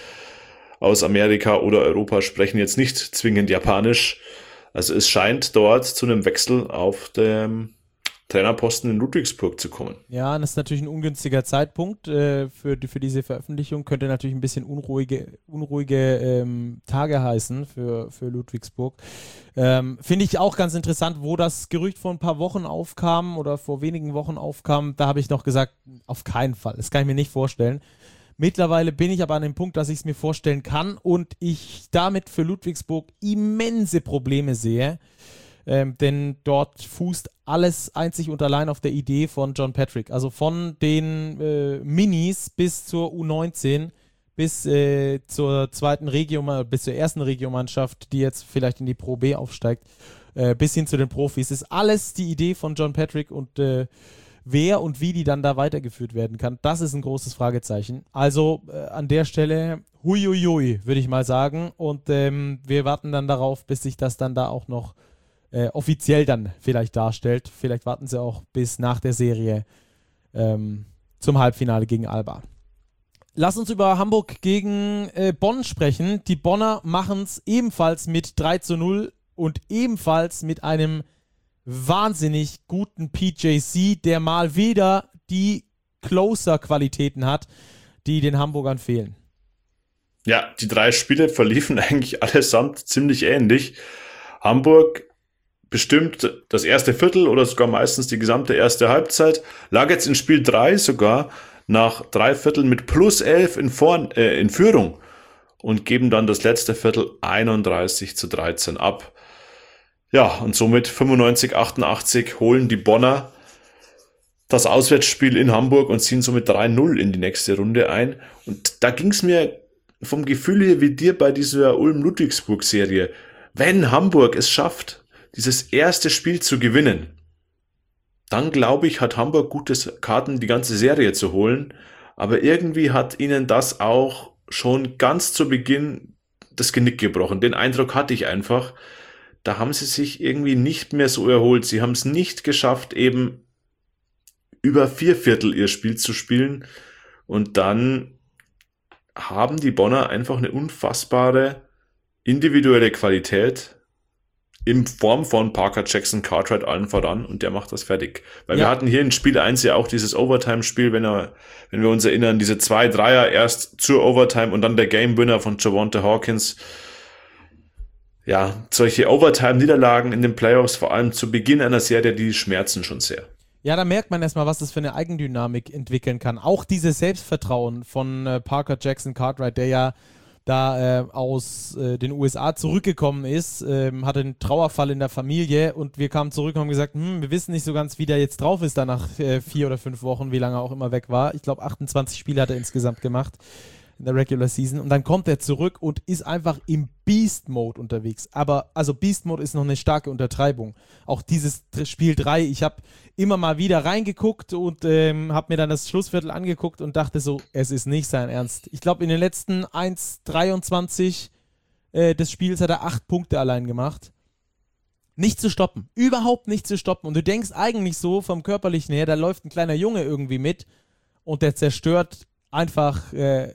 aus Amerika oder Europa sprechen jetzt nicht zwingend Japanisch. Also es scheint dort zu einem Wechsel auf dem Trainerposten in Ludwigsburg zu kommen. Ja, das ist natürlich ein ungünstiger Zeitpunkt äh, für, für diese Veröffentlichung. Könnte natürlich ein bisschen unruhige, unruhige ähm, Tage heißen für, für Ludwigsburg. Ähm, Finde ich auch ganz interessant, wo das Gerücht vor ein paar Wochen aufkam oder vor wenigen Wochen aufkam. Da habe ich noch gesagt, auf keinen Fall. Das kann ich mir nicht vorstellen. Mittlerweile bin ich aber an dem Punkt, dass ich es mir vorstellen kann und ich damit für Ludwigsburg immense Probleme sehe, ähm, denn dort fußt alles einzig und allein auf der Idee von John Patrick. Also von den äh, Minis bis zur U neunzehn, bis äh, zur zweiten Regio, bis zur ersten Regiomannschaft, die jetzt vielleicht in die Pro B aufsteigt, äh, bis hin zu den Profis. Das ist alles die Idee von John Patrick und äh, wer und wie die dann da weitergeführt werden kann, das ist ein großes Fragezeichen. Also äh, an der Stelle huiuiui, würde ich mal sagen. Und ähm, wir warten dann darauf, bis sich das dann da auch noch äh, offiziell dann vielleicht darstellt. Vielleicht warten sie auch bis nach der Serie ähm, zum Halbfinale gegen Alba. Lass uns über Hamburg gegen äh, Bonn sprechen. Die Bonner machen es ebenfalls mit drei zu null und ebenfalls mit einem wahnsinnig guten P J C, der mal wieder die Closer-Qualitäten hat, die den Hamburgern fehlen. Ja, die drei Spiele verliefen eigentlich allesamt ziemlich ähnlich. Hamburg bestimmt das erste Viertel oder sogar meistens die gesamte erste Halbzeit, lag jetzt in Spiel drei sogar nach drei Vierteln mit plus elf in, Vor- äh, in Führung und geben dann das letzte Viertel einunddreißig zu dreizehn ab. Ja, und somit fünfundneunzig achtundachtzig holen die Bonner das Auswärtsspiel in Hamburg und ziehen somit drei null in die nächste Runde ein. Und da ging es mir vom Gefühl her wie dir bei dieser Ulm-Ludwigsburg-Serie. Wenn Hamburg es schafft, dieses erste Spiel zu gewinnen, dann glaube ich, hat Hamburg gute Karten, die ganze Serie zu holen. Aber irgendwie hat ihnen das auch schon ganz zu Beginn das Genick gebrochen. Den Eindruck hatte ich einfach. Da haben sie sich irgendwie nicht mehr so erholt. Sie haben es nicht geschafft, eben über vier Viertel ihr Spiel zu spielen. Und dann haben die Bonner einfach eine unfassbare individuelle Qualität in Form von Parker Jackson Cartwright allen voran und der macht das fertig. Weil ja. wir hatten hier in Spiel eins ja auch dieses Overtime-Spiel, wenn, er, wenn wir uns erinnern, diese zwei Dreier erst zur Overtime und dann der Game-Winner von Javonte Hawkins. Ja, solche Overtime-Niederlagen in den Playoffs, vor allem zu Beginn einer Serie, die schmerzen schon sehr. Ja, da merkt man erstmal, was das für eine Eigendynamik entwickeln kann. Auch dieses Selbstvertrauen von äh, Parker Jackson Cartwright, der ja da äh, aus äh, den U S A zurückgekommen ist, ähm, hatte einen Trauerfall in der Familie und wir kamen zurück und haben gesagt, hm, wir wissen nicht so ganz, wie der jetzt drauf ist, da nach äh, vier oder fünf Wochen, wie lange er auch immer weg war. Ich glaube, achtundzwanzig Spiele hat er insgesamt gemacht in der Regular Season und dann kommt er zurück und ist einfach im Beast-Mode unterwegs. Aber, also Beast-Mode ist noch eine starke Untertreibung. Auch dieses Spiel drei, ich habe immer mal wieder reingeguckt und ähm, habe mir dann das Schlussviertel angeguckt und dachte so, es ist nicht sein Ernst. Ich glaube, in den letzten eins dreiundzwanzig äh, des Spiels hat er acht Punkte allein gemacht. Nicht zu stoppen. Überhaupt nicht zu stoppen. Und du denkst eigentlich so vom Körperlichen her, da läuft ein kleiner Junge irgendwie mit und der zerstört einfach, äh,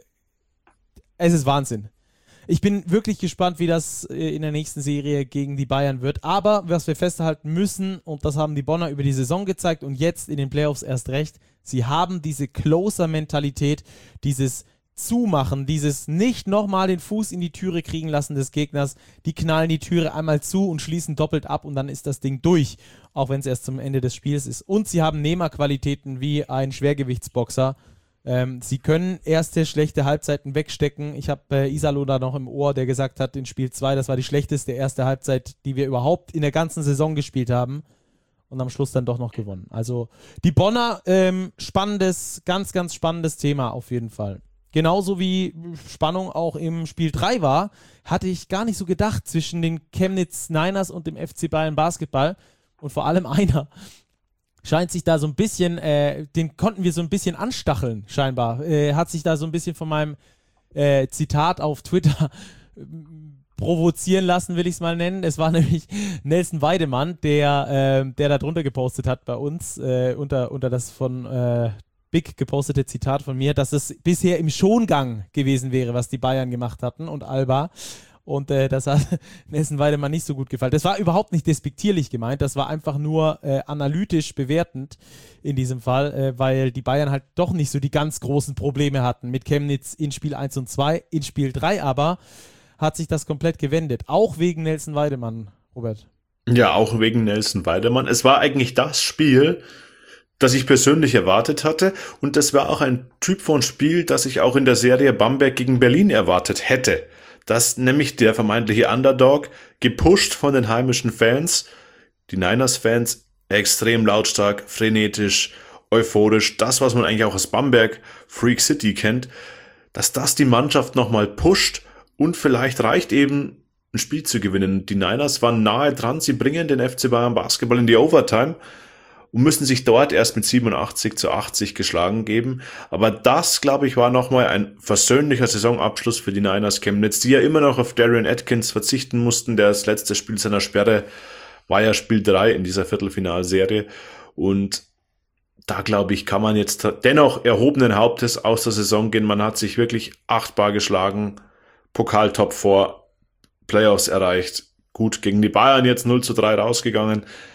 es ist Wahnsinn. Ich bin wirklich gespannt, wie das äh, in der nächsten Serie gegen die Bayern wird. Aber was wir festhalten müssen, und das haben die Bonner über die Saison gezeigt und jetzt in den Playoffs erst recht, sie haben diese Closer-Mentalität, dieses Zumachen, dieses nicht nochmal den Fuß in die Türe kriegen lassen des Gegners. Die knallen die Türe einmal zu und schließen doppelt ab und dann ist das Ding durch, auch wenn es erst zum Ende des Spiels ist. Und sie haben Nehmerqualitäten wie ein Schwergewichtsboxer. Ähm, sie können erste schlechte Halbzeiten wegstecken. Ich habe äh, Isalo da noch im Ohr, der gesagt hat in Spiel zwei, das war die schlechteste erste Halbzeit, die wir überhaupt in der ganzen Saison gespielt haben. Und am Schluss dann doch noch gewonnen. Also die Bonner, ähm, spannendes, ganz, ganz spannendes Thema auf jeden Fall. Genauso wie Spannung auch im Spiel drei war, hatte ich gar nicht so gedacht zwischen den Chemnitz Niners und dem F C Bayern Basketball. Und vor allem einer scheint sich da so ein bisschen, äh, den konnten wir so ein bisschen anstacheln, scheinbar. Äh, hat sich da so ein bisschen von meinem äh, Zitat auf Twitter äh, provozieren lassen, will ich es mal nennen. Es war nämlich Nelson Weidemann, der, äh, der da drunter gepostet hat bei uns, äh, unter, unter das von äh, Big gepostete Zitat von mir, dass es bisher im Schongang gewesen wäre, was die Bayern gemacht hatten und Alba. Und äh, das hat Nelson Weidemann nicht so gut gefallen. Das war überhaupt nicht despektierlich gemeint, das war einfach nur äh, analytisch bewertend in diesem Fall, äh, weil die Bayern halt doch nicht so die ganz großen Probleme hatten mit Chemnitz in Spiel eins und zwei. In Spiel drei aber hat sich das komplett gewendet. Auch wegen Nelson Weidemann, Robert. Ja, auch wegen Nelson Weidemann. Es war eigentlich das Spiel, das ich persönlich erwartet hatte. Und das war auch ein Typ von Spiel, das ich auch in der Serie Bamberg gegen Berlin erwartet hätte. Dass nämlich der vermeintliche Underdog, gepusht von den heimischen Fans, die Niners-Fans extrem lautstark, frenetisch, euphorisch, das, was man eigentlich auch aus Bamberg, Freak City kennt, dass das die Mannschaft nochmal pusht und vielleicht reicht eben, ein Spiel zu gewinnen. Die Niners waren nahe dran, sie bringen den F C Bayern Basketball in die Overtime und müssen sich dort erst mit siebenundachtzig zu achtzig geschlagen geben. Aber das, glaube ich, war nochmal ein versöhnlicher Saisonabschluss für die Niners Chemnitz, die ja immer noch auf Darian Atkins verzichten mussten. Der das letzte Spiel seiner Sperre war ja Spiel drei in dieser Viertelfinalserie. Und da, glaube ich, kann man jetzt dennoch erhobenen Hauptes aus der Saison gehen. Man hat sich wirklich achtbar geschlagen, Pokal Top vier, Playoffs erreicht. Gut, gegen die Bayern jetzt null zu drei rausgegangen.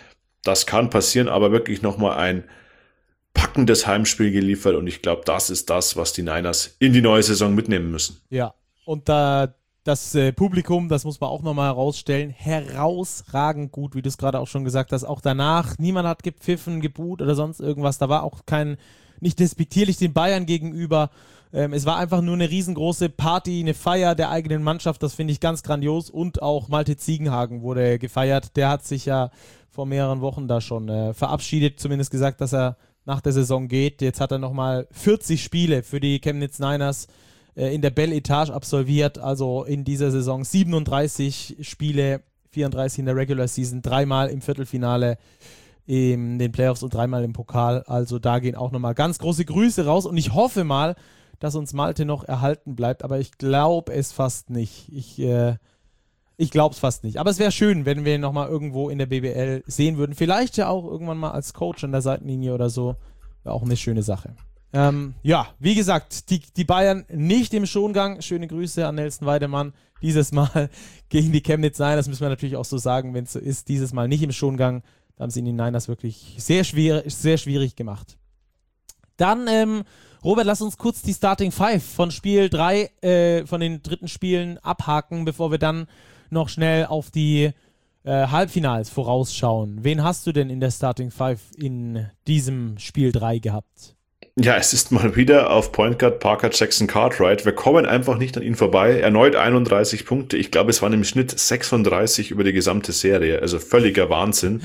Das kann passieren, aber wirklich nochmal ein packendes Heimspiel geliefert und ich glaube, das ist das, was die Niners in die neue Saison mitnehmen müssen. Ja, und da das äh, Publikum, das muss man auch nochmal herausstellen, herausragend gut, wie du es gerade auch schon gesagt hast. Auch danach, niemand hat gepfiffen, geboot oder sonst irgendwas. Da war auch kein, nicht despektierlich den Bayern gegenüber. Ähm, es war einfach nur eine riesengroße Party, eine Feier der eigenen Mannschaft. Das finde ich ganz grandios. Und auch Malte Ziegenhagen wurde gefeiert. Der hat sich ja vor mehreren Wochen da schon äh, verabschiedet, zumindest gesagt, dass er nach der Saison geht. Jetzt hat er nochmal vierzig Spiele für die Chemnitz Niners in der Bell Etage absolviert, also in dieser Saison siebenunddreißig Spiele, vierunddreißig in der Regular Season, dreimal im Viertelfinale in den Playoffs und dreimal im Pokal, also da gehen auch nochmal ganz große Grüße raus und ich hoffe mal, dass uns Malte noch erhalten bleibt, aber ich glaube es fast nicht. Ich, äh, ich glaube es fast nicht, aber es wäre schön, wenn wir ihn nochmal irgendwo in der B B L sehen würden, vielleicht ja auch irgendwann mal als Coach an der Seitenlinie oder so, wäre auch eine schöne Sache. Ähm, ja, wie gesagt, die, die Bayern nicht im Schongang. Schöne Grüße an Nelson Weidemann. Dieses Mal gegen die Chemnitz Niners, müssen wir natürlich auch so sagen, wenn es so ist, dieses Mal nicht im Schongang. Da haben sie die Niners wirklich sehr, schwer, sehr schwierig gemacht. Dann, ähm, Robert, lass uns kurz die Starting Five von Spiel drei, äh, von den dritten Spielen abhaken, bevor wir dann noch schnell auf die äh, Halbfinals vorausschauen. Wen hast du denn in der Starting Five in diesem Spiel drei gehabt? Ja, es ist mal wieder auf Point Guard Parker Jackson Cartwright. Wir kommen einfach nicht an ihn vorbei. Erneut einunddreißig Punkte. Ich glaube, es waren im Schnitt sechsunddreißig über die gesamte Serie. Also völliger Wahnsinn.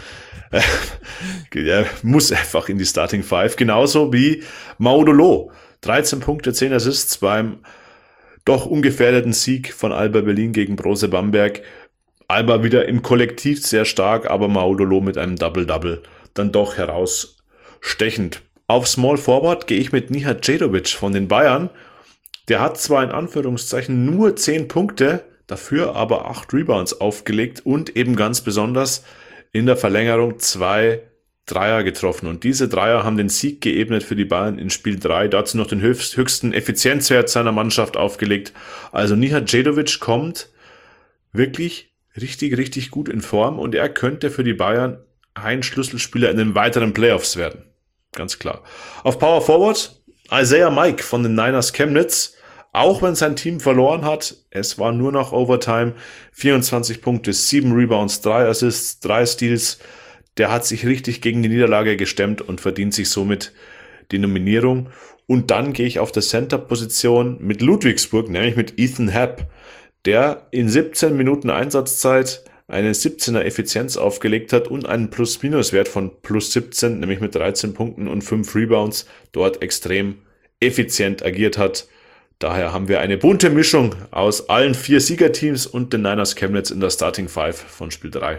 Er muss einfach in die Starting Five. Genauso wie Maudolo. dreizehn Punkte, zehn Assists beim doch ungefährdeten Sieg von Alba Berlin gegen Brose Bamberg. Alba wieder im Kollektiv sehr stark, aber Maudolo mit einem Double-Double dann doch herausstechend. Auf Small Forward gehe ich mit Nihat Djedovic von den Bayern. Der hat zwar in Anführungszeichen nur zehn Punkte, dafür aber acht Rebounds aufgelegt und eben ganz besonders in der Verlängerung zwei Dreier getroffen. Und diese Dreier haben den Sieg geebnet für die Bayern in Spiel drei. Dazu noch den höchsten Effizienzwert seiner Mannschaft aufgelegt. Also Nihat Djedovic kommt wirklich richtig, richtig gut in Form und er könnte für die Bayern ein Schlüsselspieler in den weiteren Playoffs werden. Ganz klar. Auf Power Forward Isaiah Mike von den Niners Chemnitz. Auch wenn sein Team verloren hat, es war nur noch Overtime. vierundzwanzig Punkte, sieben Rebounds, drei Assists, drei Steals. Der hat sich richtig gegen die Niederlage gestemmt und verdient sich somit die Nominierung. Und dann gehe ich auf der Center-Position mit Ludwigsburg, nämlich mit Ethan Happ, der in siebzehn Minuten Einsatzzeit eine siebzehner Effizienz aufgelegt hat und einen Plus-Minus-Wert von plus siebzehn, nämlich mit dreizehn Punkten und fünf Rebounds, dort extrem effizient agiert hat. Daher haben wir eine bunte Mischung aus allen vier Siegerteams und den Niners Chemnitz in der Starting Five von Spiel drei.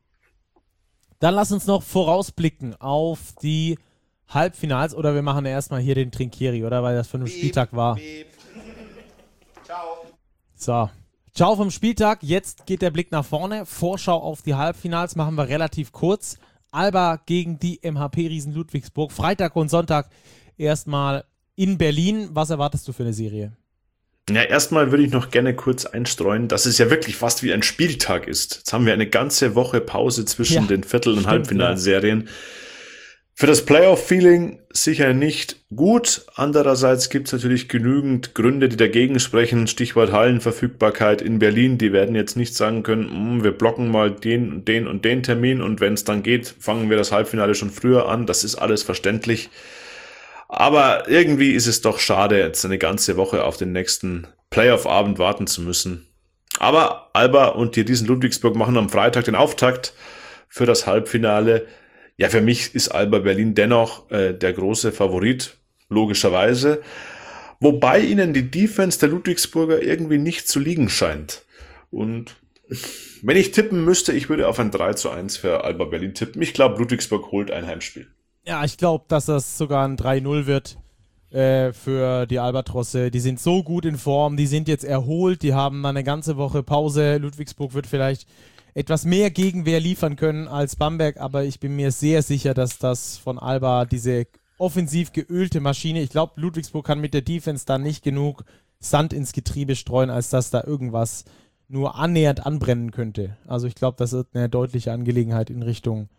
Dann lass uns noch vorausblicken auf die Halbfinals, oder wir machen erstmal hier den Trinkieri, oder? Weil das für einen Spieltag war. Beep. Ciao. So. Ciao vom Spieltag, jetzt geht der Blick nach vorne. Vorschau auf die Halbfinals machen wir relativ kurz. Alba gegen die M H P-Riesen Ludwigsburg. Freitag und Sonntag erstmal in Berlin. Was erwartest du für eine Serie? Ja, erstmal würde ich noch gerne kurz einstreuen, dass es ja wirklich fast wie ein Spieltag ist. Jetzt haben wir eine ganze Woche Pause zwischen ja, den Viertel- und Halbfinalserien. Ja. Für das Playoff-Feeling sicher nicht gut. Andererseits gibt es natürlich genügend Gründe, die dagegen sprechen. Stichwort Hallenverfügbarkeit in Berlin. Die werden jetzt nicht sagen können, wir blocken mal den und den und den Termin und wenn es dann geht, fangen wir das Halbfinale schon früher an. Das ist alles verständlich. Aber irgendwie ist es doch schade, jetzt eine ganze Woche auf den nächsten Playoff-Abend warten zu müssen. Aber Alba und die Riesen Ludwigsburg machen am Freitag den Auftakt für das Halbfinale. Ja, für mich ist Alba Berlin dennoch äh, der große Favorit, logischerweise. Wobei ihnen die Defense der Ludwigsburger irgendwie nicht zu liegen scheint. Und wenn ich tippen müsste, ich würde auf ein drei zu eins für Alba Berlin tippen. Ich glaube, Ludwigsburg holt ein Heimspiel. Ja, ich glaube, dass das sogar ein drei null wird äh, für die Albatrosse. Die sind so gut in Form, die sind jetzt erholt, die haben eine ganze Woche Pause. Ludwigsburg wird vielleicht etwas mehr Gegenwehr liefern können als Bamberg, aber ich bin mir sehr sicher, dass das von Alba diese offensiv geölte Maschine, ich glaube, Ludwigsburg kann mit der Defense da nicht genug Sand ins Getriebe streuen, als dass da irgendwas nur annähernd anbrennen könnte. Also ich glaube, das wird eine deutliche Angelegenheit in Richtung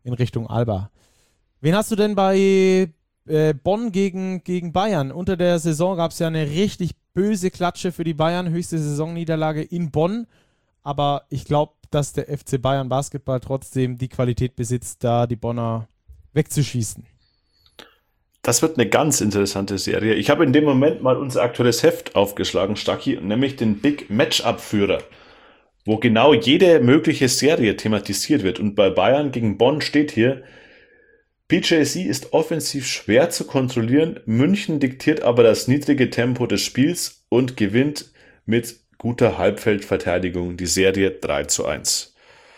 in Richtung Alba. Wen hast du denn bei äh, Bonn gegen, gegen Bayern? Unter der Saison gab es ja eine richtig böse Klatsche für die Bayern, höchste Saisonniederlage in Bonn. Aber ich glaube, dass der F C Bayern Basketball trotzdem die Qualität besitzt, da die Bonner wegzuschießen. Das wird eine ganz interessante Serie. Ich habe in dem Moment mal unser aktuelles Heft aufgeschlagen, Stacki, nämlich den Big Matchup-Führer, wo genau jede mögliche Serie thematisiert wird. Und bei Bayern gegen Bonn steht hier: P J C ist offensiv schwer zu kontrollieren, München diktiert aber das niedrige Tempo des Spiels und gewinnt mit guter Halbfeldverteidigung die Serie drei zu eins.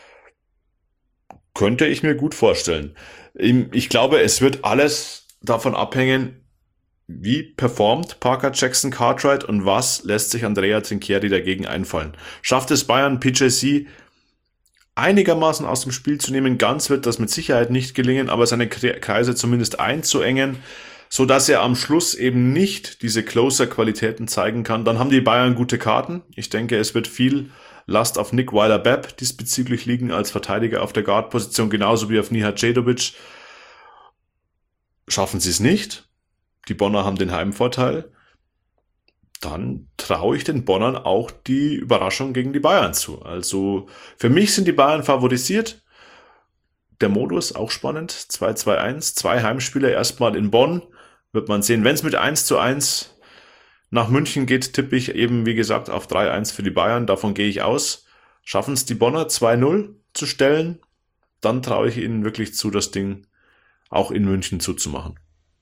Könnte ich mir gut vorstellen. Ich glaube, es wird alles davon abhängen, wie performt Parker Jackson Cartwright und was lässt sich Andrea Trinchieri dagegen einfallen. Schafft es Bayern, P J C einigermaßen aus dem Spiel zu nehmen? Ganz wird das mit Sicherheit nicht gelingen, aber seine Kreise zumindest einzuengen, so dass er am Schluss eben nicht diese Closer-Qualitäten zeigen kann. Dann haben die Bayern gute Karten. Ich denke, es wird viel Last auf Nick Weiler-Babb diesbezüglich liegen als Verteidiger auf der Guard-Position, genauso wie auf Nihat Djedovic. Schaffen sie es nicht, die Bonner haben den Heimvorteil, dann traue ich den Bonnern auch die Überraschung gegen die Bayern zu. Also für mich sind die Bayern favorisiert. Der Modus auch spannend, zwei zwei eins, zwei Heimspiele erstmal in Bonn, wird man sehen. Wenn es mit eins zu eins nach München geht, tippe ich eben, wie gesagt, auf drei eins für die Bayern, davon gehe ich aus. Schaffen es die Bonner zwei null zu stellen, dann traue ich ihnen wirklich zu, das Ding auch in München zuzumachen.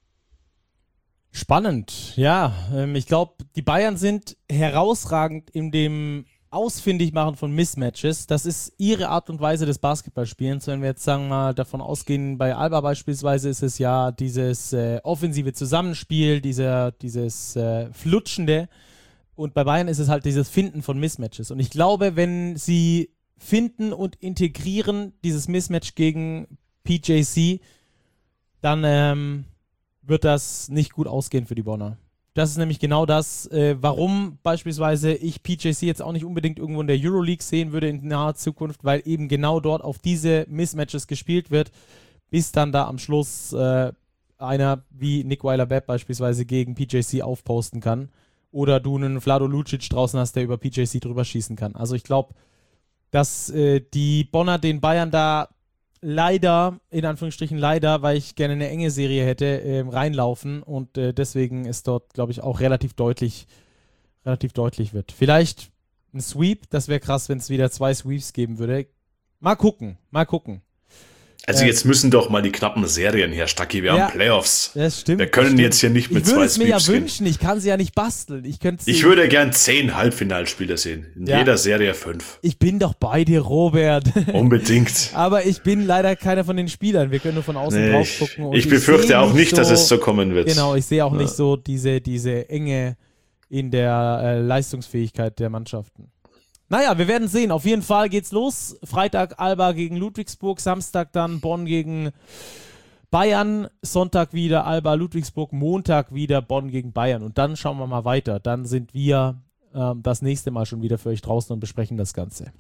Spannend, ja. Ähm, ich glaube, die Bayern sind herausragend in dem Ausfindigmachen von Mismatches. Das ist ihre Art und Weise des Basketballspielens. Wenn wir jetzt sagen mal davon ausgehen, bei Alba beispielsweise ist es ja dieses äh, offensive Zusammenspiel, dieser, dieses äh, Flutschende. Und bei Bayern ist es halt dieses Finden von Mismatches. Und ich glaube, wenn sie finden und integrieren dieses Mismatch gegen P J C, dann ähm, wird das nicht gut ausgehen für die Bonner. Das ist nämlich genau das, äh, warum beispielsweise ich P J C jetzt auch nicht unbedingt irgendwo in der Euroleague sehen würde in naher Zukunft, weil eben genau dort auf diese Mismatches gespielt wird, bis dann da am Schluss äh, einer wie Nick Weiler-Babb beispielsweise gegen P J C aufposten kann oder du einen Vlado Lucic draußen hast, der über P J C drüber schießen kann. Also ich glaube, dass äh, die Bonner den Bayern da leider, in Anführungsstrichen leider, weil ich gerne eine enge Serie hätte, äh, reinlaufen und äh, deswegen ist dort, glaube ich, auch relativ deutlich, relativ deutlich wird. Vielleicht ein Sweep, das wäre krass, wenn es wieder zwei Sweeps geben würde. Mal gucken, mal gucken. Also jetzt müssen doch mal die knappen Serien her, Stacki. Wir ja, haben Playoffs. Das stimmt. Wir können stimmt. jetzt hier nicht mit zwei Sweeps gehen. Ich würde es mir ja wünschen, ich kann sie ja nicht basteln. Ich, ich würde gern zehn Halbfinalspiele sehen. In ja. jeder Serie fünf. Ich bin doch bei dir, Robert. Unbedingt. Aber ich bin leider keiner von den Spielern. Wir können nur von außen nee, drauf gucken. Und ich befürchte ich auch nicht, so, dass es so kommen wird. Genau, ich sehe auch ja. nicht so diese, diese Enge in der äh, Leistungsfähigkeit der Mannschaften. Naja, wir werden sehen. Auf jeden Fall geht's los. Freitag Alba gegen Ludwigsburg, Samstag dann Bonn gegen Bayern, Sonntag wieder Alba Ludwigsburg, Montag wieder Bonn gegen Bayern. Und dann schauen wir mal weiter. Dann sind wir ähm, das nächste Mal schon wieder für euch draußen und besprechen das Ganze.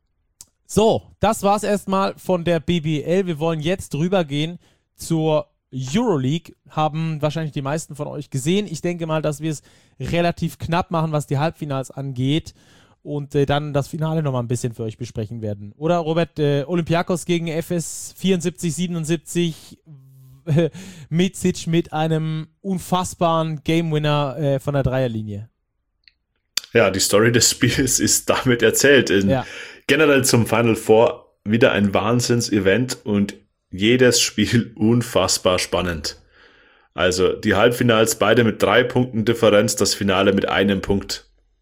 So, das war's erstmal von der B B L. Wir wollen jetzt rübergehen zur Euroleague. Haben wahrscheinlich die meisten von euch gesehen. Ich denke mal, dass wir es relativ knapp machen, was die Halbfinals angeht. Und äh, dann das Finale nochmal ein bisschen für euch besprechen werden. Oder, Robert, äh, Olympiakos gegen F S vierundsiebzig siebenundsiebzig, äh, Micic mit einem unfassbaren Game-Winner äh, von der Dreierlinie. Ja, die Story des Spiels ist damit erzählt. In, ja. Generell zum Final Four wieder ein Wahnsinns-Event und jedes Spiel unfassbar spannend. Also die Halbfinals beide mit drei Punkten Differenz, das Finale mit einem Punkt.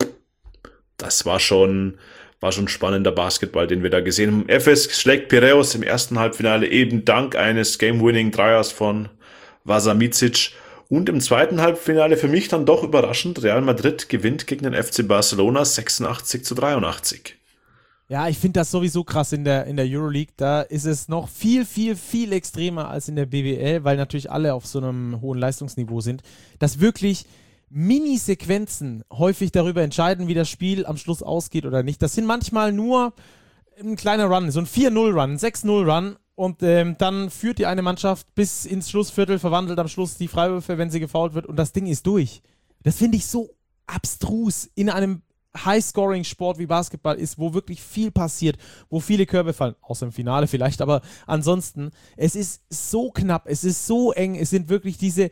Das war schon, war schon spannender Basketball, den wir da gesehen haben. F S schlägt Piräus im ersten Halbfinale eben dank eines Game-Winning-Dreiers von Vasa Micic. Und im zweiten Halbfinale für mich dann doch überraschend, Real Madrid gewinnt gegen den F C Barcelona sechsundachtzig zu dreiundachtzig. Ja, ich finde das sowieso krass in der, in der Euroleague. Da ist es noch viel, viel, viel extremer als in der B B L, weil natürlich alle auf so einem hohen Leistungsniveau sind. Dass wirklich Mini-Sequenzen häufig darüber entscheiden, wie das Spiel am Schluss ausgeht oder nicht. Das sind manchmal nur ein kleiner Run, so ein vier null Run, ein sechs null Run Und ähm, dann führt die eine Mannschaft bis ins Schlussviertel, verwandelt am Schluss die Freiwürfe, wenn sie gefoult wird und das Ding ist durch. Das finde ich so abstrus in einem High-Scoring-Sport wie Basketball ist, wo wirklich viel passiert, wo viele Körbe fallen, außer im Finale vielleicht, aber ansonsten, es ist so knapp, es ist so eng, es sind wirklich diese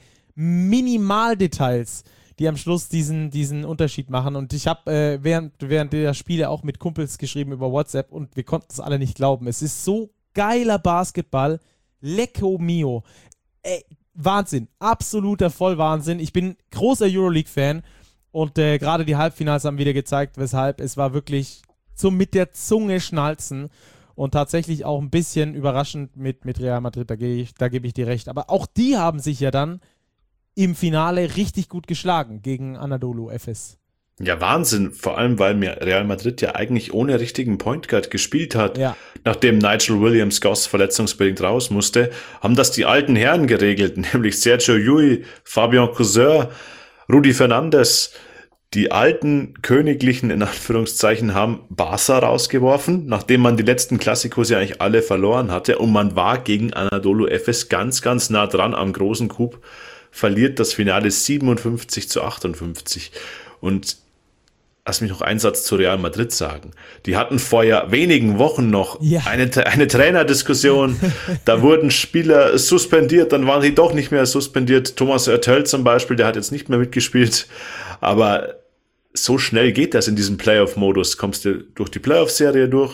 Minimaldetails, die am Schluss diesen, diesen Unterschied machen. Und ich habe äh, während, während der Spiele auch mit Kumpels geschrieben über WhatsApp und wir konnten es alle nicht glauben. Es ist so geiler Basketball, lecco mio. Ey, Wahnsinn, absoluter Vollwahnsinn. Ich bin großer Euroleague-Fan und äh, gerade die Halbfinals haben wieder gezeigt, weshalb. Es war wirklich zum mit der Zunge schnalzen und tatsächlich auch ein bisschen überraschend mit, mit Real Madrid, da gebe ich, da gebe ich dir recht. Aber auch die haben sich ja dann im Finale richtig gut geschlagen gegen Anadolu Efes. Ja, Wahnsinn. Vor allem, weil mir Real Madrid ja eigentlich ohne richtigen Point Guard gespielt hat. Ja. Nachdem Nigel Williams-Goss verletzungsbedingt raus musste, haben das die alten Herren geregelt, nämlich Sergio Llull, Fabian Cousin, Rudi Fernandes. Die alten Königlichen, in Anführungszeichen, haben Barca rausgeworfen, nachdem man die letzten Klassikos ja eigentlich alle verloren hatte. Und man war gegen Anadolu Efes ganz, ganz nah dran am großen Coup, verliert das Finale siebenundfünfzig zu achtundfünfzig. Und lass mich noch einen Satz zu Real Madrid sagen. Die hatten vor ja wenigen Wochen noch ja. eine, eine Trainerdiskussion. Da wurden Spieler suspendiert, dann waren sie doch nicht mehr suspendiert. Thomas Oertel zum Beispiel, der hat jetzt nicht mehr mitgespielt. Aber so schnell geht das in diesem Playoff-Modus. Kommst du durch die Playoff-Serie durch,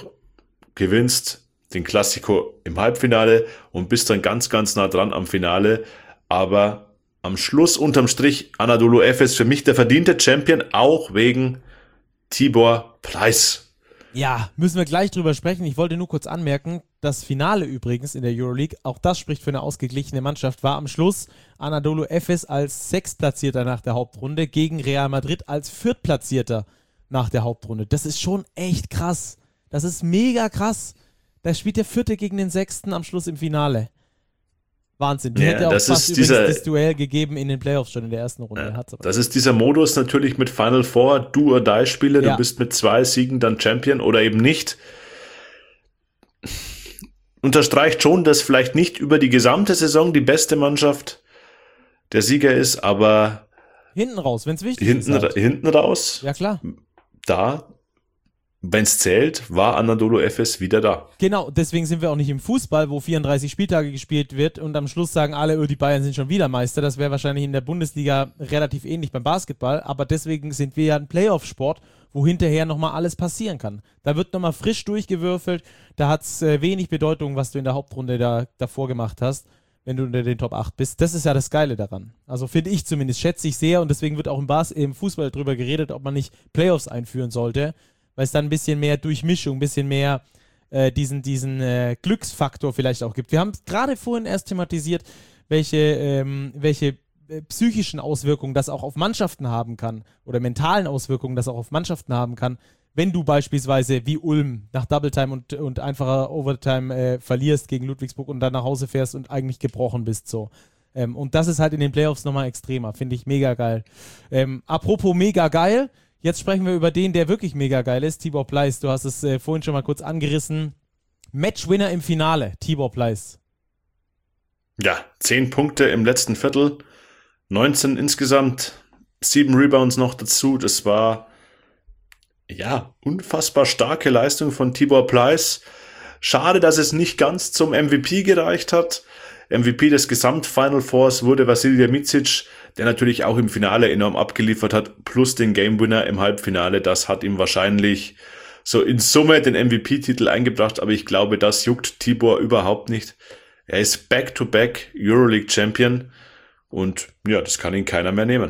gewinnst den Klassiko im Halbfinale und bist dann ganz, ganz nah dran am Finale. Aber am Schluss unterm Strich Anadolu Efes für mich der verdiente Champion, auch wegen Tibor Pleiss. Ja, müssen wir gleich drüber sprechen. Ich wollte nur kurz anmerken, das Finale übrigens in der Euroleague, auch das spricht für eine ausgeglichene Mannschaft, war am Schluss Anadolu Efes als Sechstplatzierter nach der Hauptrunde gegen Real Madrid als Viertplatzierter nach der Hauptrunde. Das ist schon echt krass. Das ist mega krass. Da spielt der Vierte gegen den Sechsten am Schluss im Finale. Wahnsinn. Die ja, hätte auch das fast ist übrigens dieser, das Duell gegeben in den Playoffs schon in der ersten Runde. Ja, das ist dieser Modus natürlich mit Final Four, Do-or-Die-Spiele, ja. Du bist mit zwei Siegen dann Champion oder eben nicht. Unterstreicht schon, dass vielleicht nicht über die gesamte Saison die beste Mannschaft der Sieger ist, aber hinten raus, wenn es wichtig hinten, ist. Halt. Hinten raus. Ja, klar. Da, wenn es zählt, war Anadolu Efes wieder da. Genau, deswegen sind wir auch nicht im Fußball, wo vierunddreißig Spieltage gespielt wird und am Schluss sagen alle, oh, die Bayern sind schon wieder Meister. Das wäre wahrscheinlich in der Bundesliga relativ ähnlich beim Basketball, aber deswegen sind wir ja ein Playoff-Sport, wo hinterher nochmal alles passieren kann. Da wird nochmal frisch durchgewürfelt, da hat es äh, wenig Bedeutung, was du in der Hauptrunde da, davor gemacht hast, wenn du unter den Top acht bist. Das ist ja das Geile daran. Also finde ich zumindest, schätze ich sehr und deswegen wird auch im, Bas- im Fußball drüber geredet, ob man nicht Playoffs einführen sollte, weil es dann ein bisschen mehr Durchmischung, ein bisschen mehr äh, diesen, diesen äh, Glücksfaktor vielleicht auch gibt. Wir haben gerade vorhin erst thematisiert, welche, ähm, welche äh, psychischen Auswirkungen das auch auf Mannschaften haben kann oder mentalen Auswirkungen das auch auf Mannschaften haben kann, wenn du beispielsweise wie Ulm nach Double Time und, und einfacher Overtime äh, verlierst gegen Ludwigsburg und dann nach Hause fährst und eigentlich gebrochen bist. So. Ähm, und das ist halt in den Playoffs nochmal extremer. Finde ich mega geil. Ähm, apropos mega geil, jetzt sprechen wir über den, der wirklich mega geil ist, Tibor Pleiss. Du hast es äh, vorhin schon mal kurz angerissen. Matchwinner im Finale, Tibor Pleiss. Ja, zehn Punkte im letzten Viertel, neunzehn insgesamt, sieben Rebounds noch dazu. Das war, ja, unfassbar starke Leistung von Tibor Pleiss. Schade, dass es nicht ganz zum M V P gereicht hat. M V P des Gesamt-Final Fours wurde Vasilije Micic, der natürlich auch im Finale enorm abgeliefert hat, plus den Game Winner im Halbfinale. Das hat ihm wahrscheinlich so in Summe den M V P-Titel eingebracht, aber ich glaube, das juckt Tibor überhaupt nicht. Er ist Back-to-Back Euroleague Champion und ja, das kann ihn keiner mehr nehmen.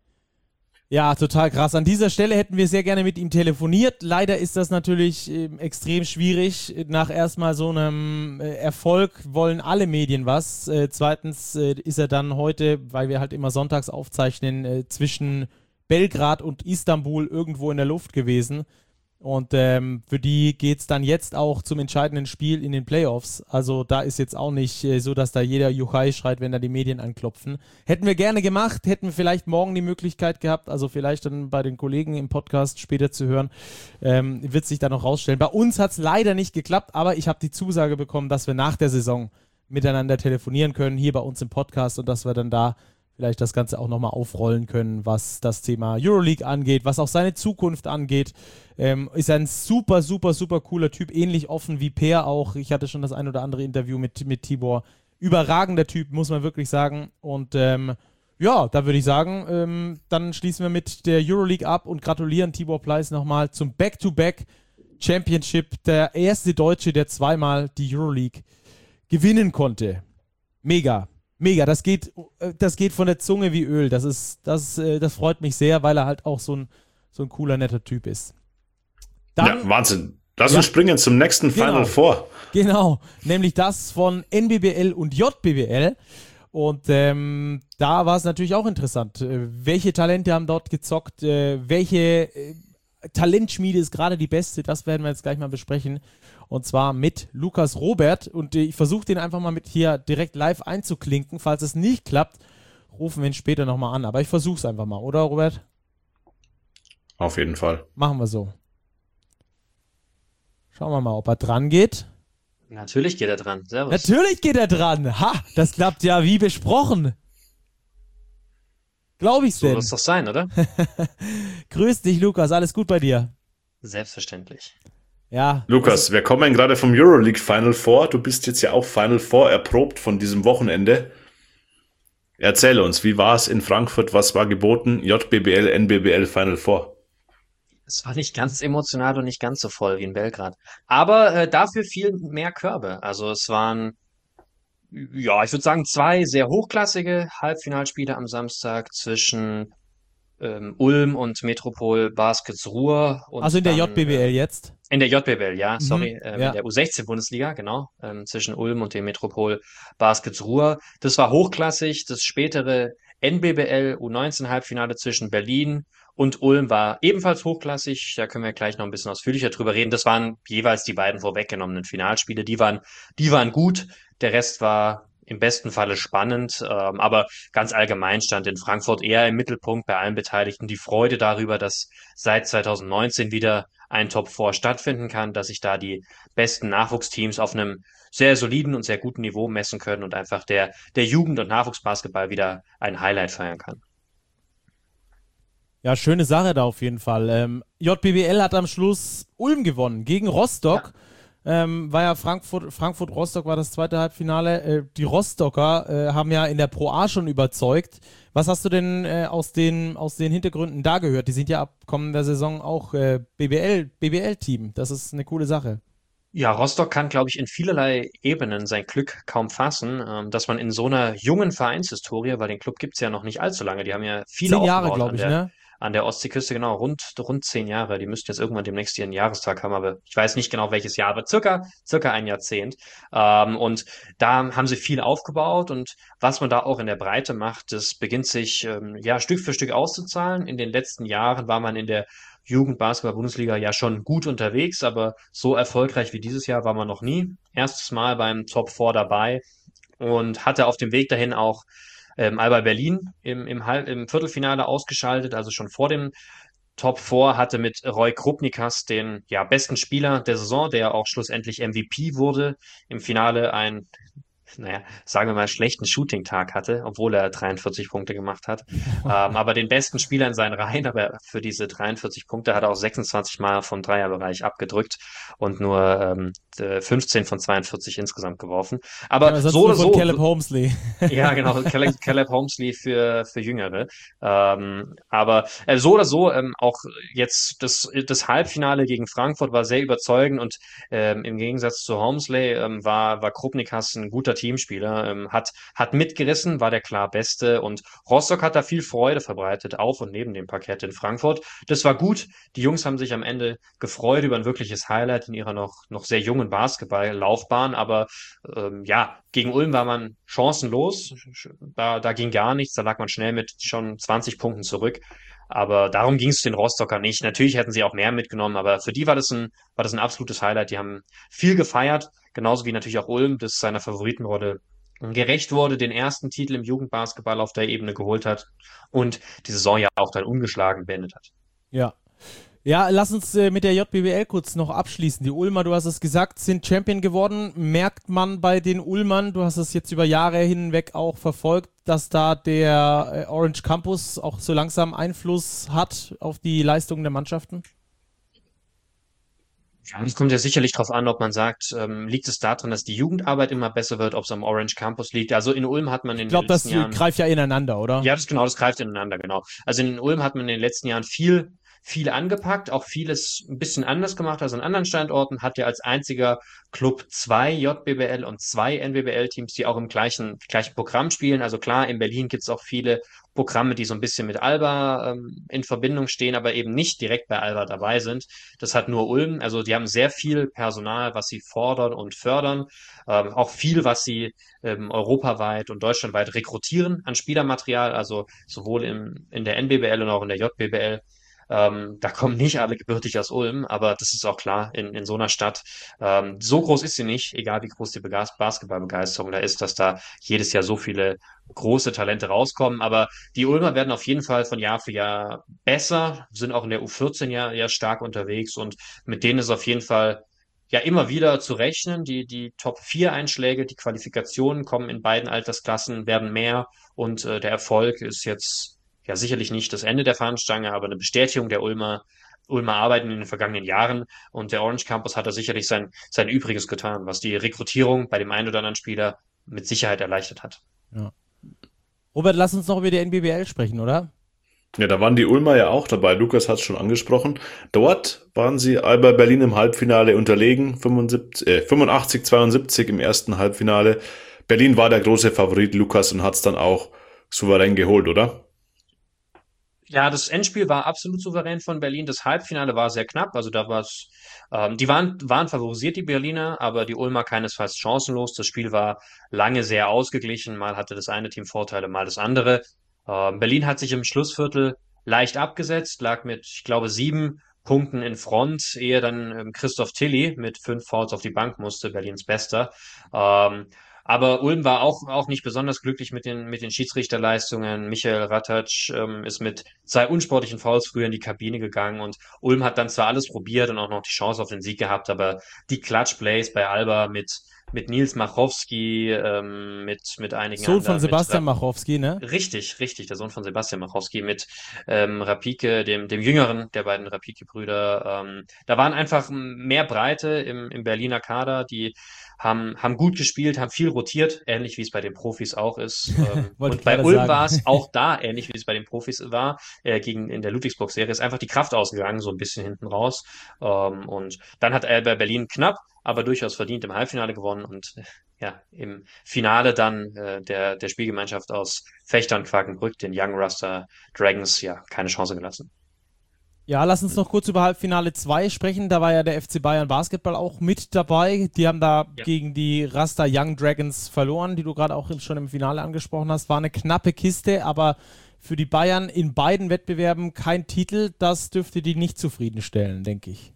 Ja, total krass. An dieser Stelle hätten wir sehr gerne mit ihm telefoniert. Leider ist das natürlich äh, extrem schwierig. Nach erstmal so einem äh, Erfolg wollen alle Medien was. Äh, zweitens äh, ist er dann heute, weil wir halt immer sonntags aufzeichnen, äh, zwischen Belgrad und Istanbul irgendwo in der Luft gewesen. Und ähm, für die geht es dann jetzt auch zum entscheidenden Spiel in den Playoffs. Also da ist jetzt auch nicht äh, so, dass da jeder Juchai schreit, wenn da die Medien anklopfen. Hätten wir gerne gemacht, hätten wir vielleicht morgen die Möglichkeit gehabt, also vielleicht dann bei den Kollegen im Podcast später zu hören, ähm, wird sich da noch rausstellen. Bei uns hat es leider nicht geklappt, aber ich habe die Zusage bekommen, dass wir nach der Saison miteinander telefonieren können, hier bei uns im Podcast, und dass wir dann da vielleicht das Ganze auch nochmal aufrollen können, was das Thema Euroleague angeht, was auch seine Zukunft angeht. Ähm, ist ein super, super, super cooler Typ, ähnlich offen wie Per auch. Ich hatte schon das ein oder andere Interview mit, mit Tibor. Überragender Typ, muss man wirklich sagen. Und ähm, ja, da würde ich sagen, ähm, dann schließen wir mit der Euroleague ab und gratulieren Tibor Pleiss nochmal zum Back-to-Back Championship. Der erste Deutsche, der zweimal die Euroleague gewinnen konnte. Mega. Mega, das geht, das geht von der Zunge wie Öl. Das ist, das, das freut mich sehr, weil er halt auch so ein, so ein cooler, netter Typ ist. Dann, ja, Wahnsinn. Lass ja, uns springen zum nächsten Final genau, Four. Genau, nämlich das von N B B L und J B B L. Und ähm, da war es natürlich auch interessant. Welche Talente haben dort gezockt? Welche Talentschmiede ist gerade die beste? Das werden wir jetzt gleich mal besprechen. Und zwar mit Lukas Robert. Und ich versuche den einfach mal mit hier direkt live einzuklinken. Falls es nicht klappt, rufen wir ihn später nochmal an. Aber ich versuche es einfach mal, oder Robert? Auf jeden Fall. Machen wir so. Schauen wir mal, ob er dran geht. Natürlich geht er dran. Servus. Natürlich geht er dran. Ha, das klappt ja wie besprochen. Glaube ich's so denn? So muss es doch sein, oder? Grüß dich, Lukas. Alles gut bei dir? Selbstverständlich. Ja. Lukas, wir kommen gerade vom Euroleague Final Four. Du bist jetzt ja auch Final Four erprobt von diesem Wochenende. Erzähl uns, wie war es in Frankfurt? Was war geboten? J B B L, N B B L Final Four. Es war nicht ganz emotional und nicht ganz so voll wie in Belgrad. Aber äh, dafür viel mehr Körbe. Also es waren, ja, ich würde sagen, zwei sehr hochklassige Halbfinalspiele am Samstag zwischen ähm, Ulm und Metropol Baskets Ruhr. Und also in der dann, J B B L äh, jetzt? In der J B B L, ja, sorry, Mhm, ähm, ja. in der U sechzehn Bundesliga, genau, ähm, zwischen Ulm und dem Metropol Baskets Ruhr. Das war hochklassig. Das spätere N B B L U neunzehn Halbfinale zwischen Berlin und Ulm war ebenfalls hochklassig. Da können wir gleich noch ein bisschen ausführlicher drüber reden. Das waren jeweils die beiden vorweggenommenen Finalspiele. Die waren, die waren gut. Der Rest war im besten Falle spannend, ähm, aber ganz allgemein stand in Frankfurt eher im Mittelpunkt bei allen Beteiligten die Freude darüber, dass seit zwanzig neunzehn wieder ein Top vier stattfinden kann, dass sich da die besten Nachwuchsteams auf einem sehr soliden und sehr guten Niveau messen können und einfach der, der Jugend- und Nachwuchsbasketball wieder ein Highlight feiern kann. Ja, schöne Sache da auf jeden Fall. Ähm, J B B L hat am Schluss Ulm gewonnen gegen Rostock. Ja. Ähm, war ja Frankfurt, Frankfurt-Rostock war das zweite Halbfinale. Äh, die Rostocker äh, haben ja in der Pro A schon überzeugt. Was hast du denn äh, aus den, aus den Hintergründen da gehört? Die sind ja ab kommender Saison auch äh, B B L, B B L-Team. Das ist eine coole Sache. Ja, Rostock kann, glaube ich, in vielerlei Ebenen sein Glück kaum fassen, ähm, dass man in so einer jungen Vereinshistorie, weil den Club gibt's ja noch nicht allzu lange, die haben ja viele Zehn Jahre, aufgebaut glaube an ich, der, ne? an der Ostseeküste, genau, rund, rund zehn Jahre. Die müssten jetzt irgendwann demnächst ihren Jahrestag haben, aber ich weiß nicht genau welches Jahr, aber circa, circa ein Jahrzehnt. Ähm, und da haben sie viel aufgebaut und was man da auch in der Breite macht, das beginnt sich ähm, ja Stück für Stück auszuzahlen. In den letzten Jahren war man in der Jugendbasketball-Bundesliga ja schon gut unterwegs, aber so erfolgreich wie dieses Jahr war man noch nie. Erstes Mal beim Top vier dabei und hatte auf dem Weg dahin auch ähm, Alba Berlin im, im, Halb-, im Viertelfinale ausgeschaltet, also schon vor dem Top vier, hatte mit Roy Krupnikas den ja, besten Spieler der Saison, der auch schlussendlich M V P wurde, im Finale ein naja, sagen wir mal, schlechten Shooting-Tag hatte, obwohl er dreiundvierzig Punkte gemacht hat. ähm, aber den besten Spieler in seinen Reihen, aber für diese dreiundvierzig Punkte hat er auch sechsundzwanzig Mal vom Dreierbereich abgedrückt und nur ähm, fünfzehn von zweiundvierzig insgesamt geworfen. Aber ja, so oder so. Caleb Homesley. Ja, genau, Caleb, Caleb Homesley für, für Jüngere. Ähm, aber äh, so oder so, ähm, auch jetzt das, das Halbfinale gegen Frankfurt war sehr überzeugend und ähm, im Gegensatz zu Homesley ähm, war, war Krupnikas ein guter Teamspieler, ähm, hat, hat mitgerissen, war der klar Beste und Rostock hat da viel Freude verbreitet, auf und neben dem Parkett in Frankfurt. Das war gut. Die Jungs haben sich am Ende gefreut über ein wirkliches Highlight in ihrer noch, noch sehr jungen Basketballlaufbahn, aber ähm, ja, gegen Ulm war man chancenlos. Da, da ging gar nichts, da lag man schnell mit schon zwanzig Punkten zurück. Aber darum ging es den Rostocker nicht. Natürlich hätten sie auch mehr mitgenommen, aber für die war das ein, war das ein absolutes Highlight. Die haben viel gefeiert, genauso wie natürlich auch Ulm, das seiner Favoritenrolle gerecht wurde, den ersten Titel im Jugendbasketball auf der Ebene geholt hat und die Saison ja auch dann ungeschlagen beendet hat. Ja. Ja, lass uns äh, mit der J B B L kurz noch abschließen. Die Ulmer, du hast es gesagt, sind Champion geworden. Merkt man bei den Ulmern, du hast es jetzt über Jahre hinweg auch verfolgt, dass da der äh, Orange Campus auch so langsam Einfluss hat auf die Leistungen der Mannschaften? Ja, es kommt ja sicherlich darauf an, ob man sagt, ähm, liegt es daran, dass die Jugendarbeit immer besser wird, ob es am Orange Campus liegt. Also in Ulm hat man in Ich den glaube, das letzten Jahren, greift ja ineinander, oder? ja, das genau, das greift ineinander, genau. Also in Ulm hat man in den letzten Jahren viel, viel angepackt, auch vieles ein bisschen anders gemacht als an anderen Standorten, hat ja als einziger Club zwei J B B L und zwei N B B L-Teams, die auch im gleichen, gleichen Programm spielen. Also klar, in Berlin gibt es auch viele Programme, die so ein bisschen mit Alba ähm, in Verbindung stehen, aber eben nicht direkt bei Alba dabei sind. Das hat nur Ulm. Also die haben sehr viel Personal, was sie fordern und fördern. Ähm, auch viel, was sie ähm, europaweit und deutschlandweit rekrutieren an Spielermaterial, also sowohl im, in der N B B L und auch in der J B B L. Ähm, da kommen nicht alle gebürtig aus Ulm, aber das ist auch klar in, in so einer Stadt. Ähm, so groß ist sie nicht, egal wie groß die Begas- Basketballbegeisterung da ist, dass da jedes Jahr so viele große Talente rauskommen. Aber die Ulmer werden auf jeden Fall von Jahr für Jahr besser, sind auch in der U vierzehn ja, ja stark unterwegs und mit denen ist auf jeden Fall ja immer wieder zu rechnen. Die, die Top vier Einschläge, die Qualifikationen kommen in beiden Altersklassen, werden mehr und äh, der Erfolg ist jetzt ja sicherlich nicht das Ende der Fahnenstange, aber eine Bestätigung der Ulmer, Ulmer Arbeiten in den vergangenen Jahren. Und der Orange Campus hat da sicherlich sein, sein Übriges getan, was die Rekrutierung bei dem einen oder anderen Spieler mit Sicherheit erleichtert hat. Ja. Robert, lass uns noch über die N B B L sprechen, oder? Ja, da waren die Ulmer ja auch dabei. Lukas hat es schon angesprochen. Dort waren sie Alba Berlin im Halbfinale unterlegen, fünfundsiebzig, äh, fünfundachtzig zweiundsiebzig im ersten Halbfinale. Berlin war der große Favorit, Lukas, und hat es dann auch souverän geholt, oder? Ja, das Endspiel war absolut souverän von Berlin. Das Halbfinale war sehr knapp. Also da war es, ähm, die waren, waren favorisiert, die Berliner, aber die Ulmer keinesfalls chancenlos. Das Spiel war lange sehr ausgeglichen. Mal hatte das eine Team Vorteile, mal das andere. Ähm, Berlin hat sich im Schlussviertel leicht abgesetzt, lag mit, ich glaube, sieben Punkten in Front, ehe dann ähm, Christoph Tilly mit fünf Fouls auf die Bank musste, Berlins Bester. Ähm, aber Ulm war auch, auch nicht besonders glücklich mit den, mit den Schiedsrichterleistungen. Michael Ratatsch ähm, ist mit zwei unsportlichen Fouls früher in die Kabine gegangen und Ulm hat dann zwar alles probiert und auch noch die Chance auf den Sieg gehabt, aber die Clutch-Plays bei Alba mit, mit Nils Machowski, ähm, mit, mit einigen Sohn anderen. von Sebastian mit, Machowski, ne? Richtig, richtig, der Sohn von Sebastian Machowski mit ähm, Rapike, dem, dem jüngeren der beiden Rapike-Brüder. Ähm, da waren einfach mehr Breite im, im Berliner Kader, die haben, haben gut gespielt, haben viel rotiert, ähnlich wie es bei den Profis auch ist. Ähm, Wollte ich und bei gerade Ulm sagen. war es auch da, ähnlich wie es bei den Profis war, äh, gegen in der Ludwigsburg-Serie, ist einfach die Kraft ausgegangen, so ein bisschen hinten raus. Ähm, und dann hat Alba Berlin knapp, aber durchaus verdient im Halbfinale gewonnen und äh, ja, im Finale dann äh, der, der Spielgemeinschaft aus Fechter und Quakenbrück, den Young Ruster Dragons, ja, keine Chance gelassen. Ja, lass uns noch kurz über Halbfinale zwei sprechen. Da war ja der F C Bayern Basketball auch mit dabei. Die haben da Ja. gegen die Raster Young Dragons verloren, die du gerade auch schon im Finale angesprochen hast. War eine knappe Kiste, aber für die Bayern in beiden Wettbewerben kein Titel. Das dürfte die nicht zufriedenstellen, denke ich.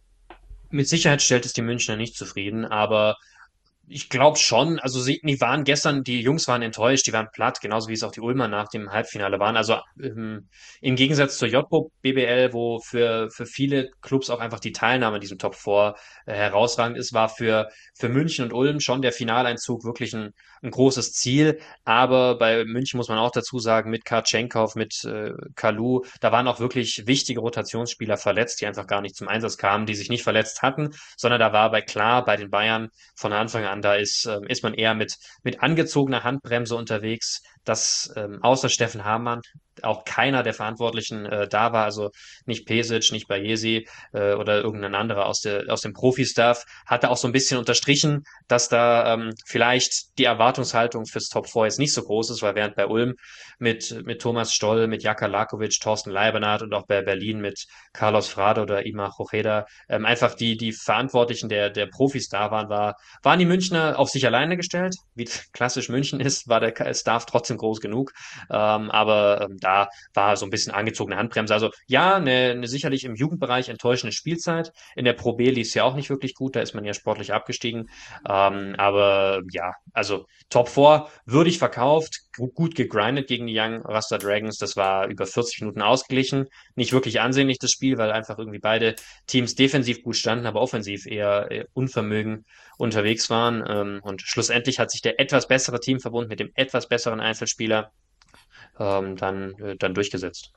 Mit Sicherheit stellt es die Münchner nicht zufrieden, aber ich glaube schon, also sie, die waren gestern, die Jungs waren enttäuscht, die waren platt, genauso wie es auch die Ulmer nach dem Halbfinale waren. Also ähm, im Gegensatz zur J B B L, wo für, für viele Clubs auch einfach die Teilnahme in diesem Top vier äh, herausragend ist, war für, für München und Ulm schon der Finaleinzug wirklich ein, ein großes Ziel. Aber bei München muss man auch dazu sagen, mit Kartschenkov, mit äh, Kalu, da waren auch wirklich wichtige Rotationsspieler verletzt, die einfach gar nicht zum Einsatz kamen, die sich nicht verletzt hatten, sondern da war bei klar bei den Bayern von Anfang an, da ist, ähm, ist man eher mit, mit angezogener Handbremse unterwegs, dass ähm, außer Steffen Hamann auch keiner der Verantwortlichen äh, da war, also nicht Pesic, nicht Bayesi äh, oder irgendein anderer aus, der, aus dem Profi-Staff, hatte auch so ein bisschen unterstrichen, dass da ähm, vielleicht die Erwartungshaltung fürs Top vier jetzt nicht so groß ist, weil während bei Ulm mit, mit Thomas Stoll, mit Jaka Lakovic, Thorsten Leibernath und auch bei Berlin mit Carlos Frade oder Ima Jocheda ähm, einfach die, die Verantwortlichen der, der Profis da waren, war, waren die Münchner auf sich alleine gestellt, wie klassisch München ist, war der Staff trotzdem schon groß genug. Ähm, aber ähm, da war so ein bisschen angezogene Handbremse. Also ja, eine, eine sicherlich im Jugendbereich enttäuschende Spielzeit. In der Pro B lief es ja auch nicht wirklich gut, da ist man ja sportlich abgestiegen. Ähm, aber ja, also Top vier würdig verkauft, gu- gut gegrindet gegen die Young Rasta Dragons. Das war über vierzig Minuten ausgeglichen. Nicht wirklich ansehnlich das Spiel, weil einfach irgendwie beide Teams defensiv gut standen, aber offensiv eher, eher unvermögen unterwegs waren. Ähm, und schlussendlich hat sich der etwas bessere Teamverbund mit dem etwas besseren Einzelspieler ähm, dann, äh, dann durchgesetzt.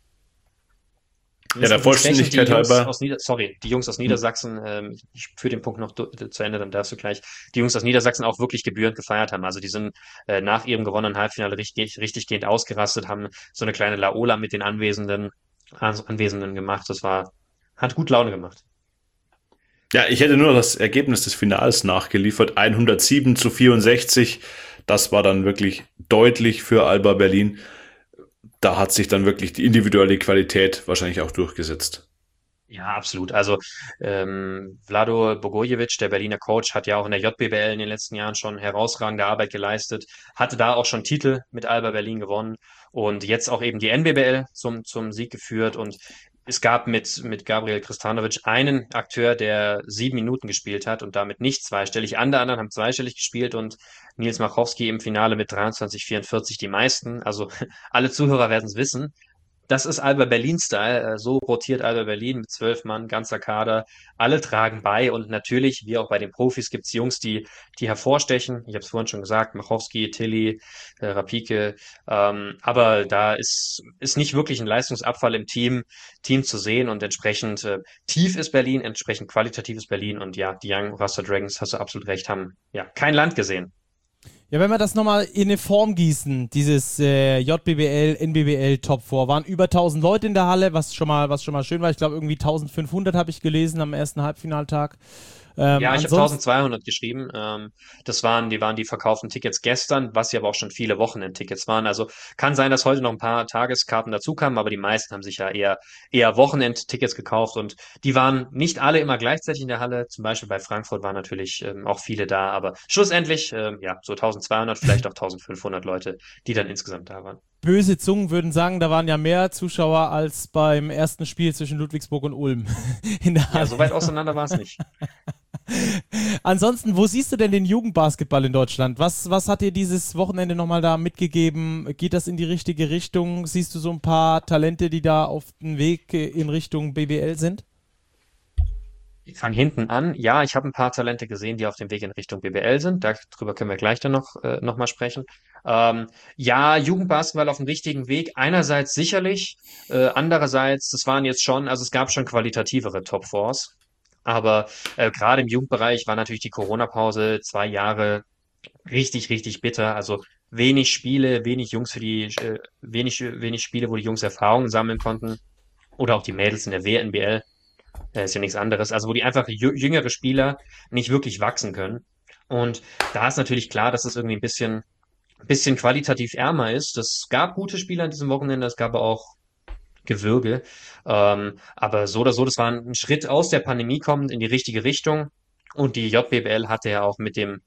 Ja, der Entsprechend die Vollständigkeit Jungs halber. aus Nieder sorry, die Jungs aus Hm. Niedersachsen, ähm, ich führe den Punkt noch du- zu Ende, dann darfst du gleich, die Jungs aus Niedersachsen auch wirklich gebührend gefeiert haben. Also die sind äh, nach ihrem gewonnenen Halbfinale richtig, richtig gehend ausgerastet, haben so eine kleine Laola mit den Anwesenden, An- Anwesenden gemacht. Das war, hat gut Laune gemacht. Ja, ich hätte nur das Ergebnis des Finals nachgeliefert. hundertsieben zu vierundsechzig. Das war dann wirklich deutlich für Alba Berlin. Da hat sich dann wirklich die individuelle Qualität wahrscheinlich auch durchgesetzt. Ja, absolut. Also ähm, Vlado Bogojevic, der Berliner Coach, hat ja auch in der J B B L in den letzten Jahren schon herausragende Arbeit geleistet, hatte da auch schon Titel mit Alba Berlin gewonnen und jetzt auch eben die N B B L zum, zum Sieg geführt. Und es gab mit, mit Gabriel Kristanovic einen Akteur, der sieben Minuten gespielt hat und damit nicht zweistellig. Alle anderen haben zweistellig gespielt und Nils Machowski im Finale mit dreiundzwanzig vierundvierzig die meisten. Also alle Zuhörer werden es wissen. Das ist Alba Berlin-Style. Äh, So rotiert Alba Berlin mit zwölf Mann, ganzer Kader. Alle tragen bei und natürlich, wie auch bei den Profis, gibt's Jungs, die, die hervorstechen. Ich habe es vorhin schon gesagt, Machowski, Tilly, äh, Rapike. Ähm, aber da ist, ist nicht wirklich ein Leistungsabfall im Team, Team zu sehen und entsprechend äh, tief ist Berlin, entsprechend qualitativ ist Berlin und ja, die Young Rasta Dragons, hast du absolut recht, haben ja kein Land gesehen. Ja, wenn wir das nochmal in eine Form gießen, dieses äh, J B B L, N B B L Top vier, waren über tausend Leute in der Halle, was schon mal, was schon mal schön war. Ich glaube, irgendwie eintausendfünfhundert habe ich gelesen am ersten Halbfinaltag. Ähm, Ja, ich habe ansonsten, eintausendzweihundert geschrieben. Ähm, das waren, die waren die verkauften Tickets gestern, was ja aber auch schon viele Wochenendtickets waren. Also kann sein, dass heute noch ein paar Tageskarten dazukamen, aber die meisten haben sich ja eher, eher Wochenendtickets gekauft und die waren nicht alle immer gleichzeitig in der Halle. Zum Beispiel bei Frankfurt waren natürlich ähm, auch viele da, aber schlussendlich, ähm, ja, so eintausendzweihundert, vielleicht auch eintausendfünfhundert Leute, die dann insgesamt da waren. böse Zungen würden sagen, da waren ja mehr Zuschauer als beim ersten Spiel zwischen Ludwigsburg und Ulm in der Ja, Halle. so weit auseinander war es nicht. Ansonsten, wo siehst du denn den Jugendbasketball in Deutschland? Was, was hat dir dieses Wochenende nochmal da mitgegeben? Geht das in die richtige Richtung? Siehst du so ein paar Talente, die da auf dem Weg äh, in Richtung B B L sind? Ich fange hinten an. Ja, ich habe ein paar Talente gesehen, die auf dem Weg in Richtung B B L sind. Darüber können wir gleich dann noch, äh, noch mal sprechen. Ähm, ja, Jugendbasketball auf dem richtigen Weg. Einerseits sicherlich, äh, andererseits, das waren jetzt schon, also es gab schon qualitativere Top Fours. Aber äh, gerade im Jugendbereich war natürlich die Corona-Pause zwei Jahre richtig, richtig bitter. Also wenig Spiele, wenig Jungs für die, äh, wenig, wenig Spiele, wo die Jungs Erfahrungen sammeln konnten. Oder auch die Mädels in der W N B L. Äh, ist ja nichts anderes. Also wo die einfach jü jüngere Spieler nicht wirklich wachsen können. Und da ist natürlich klar, dass es irgendwie ein bisschen, ein bisschen qualitativ ärmer ist. Es gab gute Spieler an diesem Wochenende, es gab aber auch Gewürge. Ähm, aber so oder so, das war ein Schritt aus der Pandemie kommend in die richtige Richtung. Und die J B B L hatte ja auch mit dem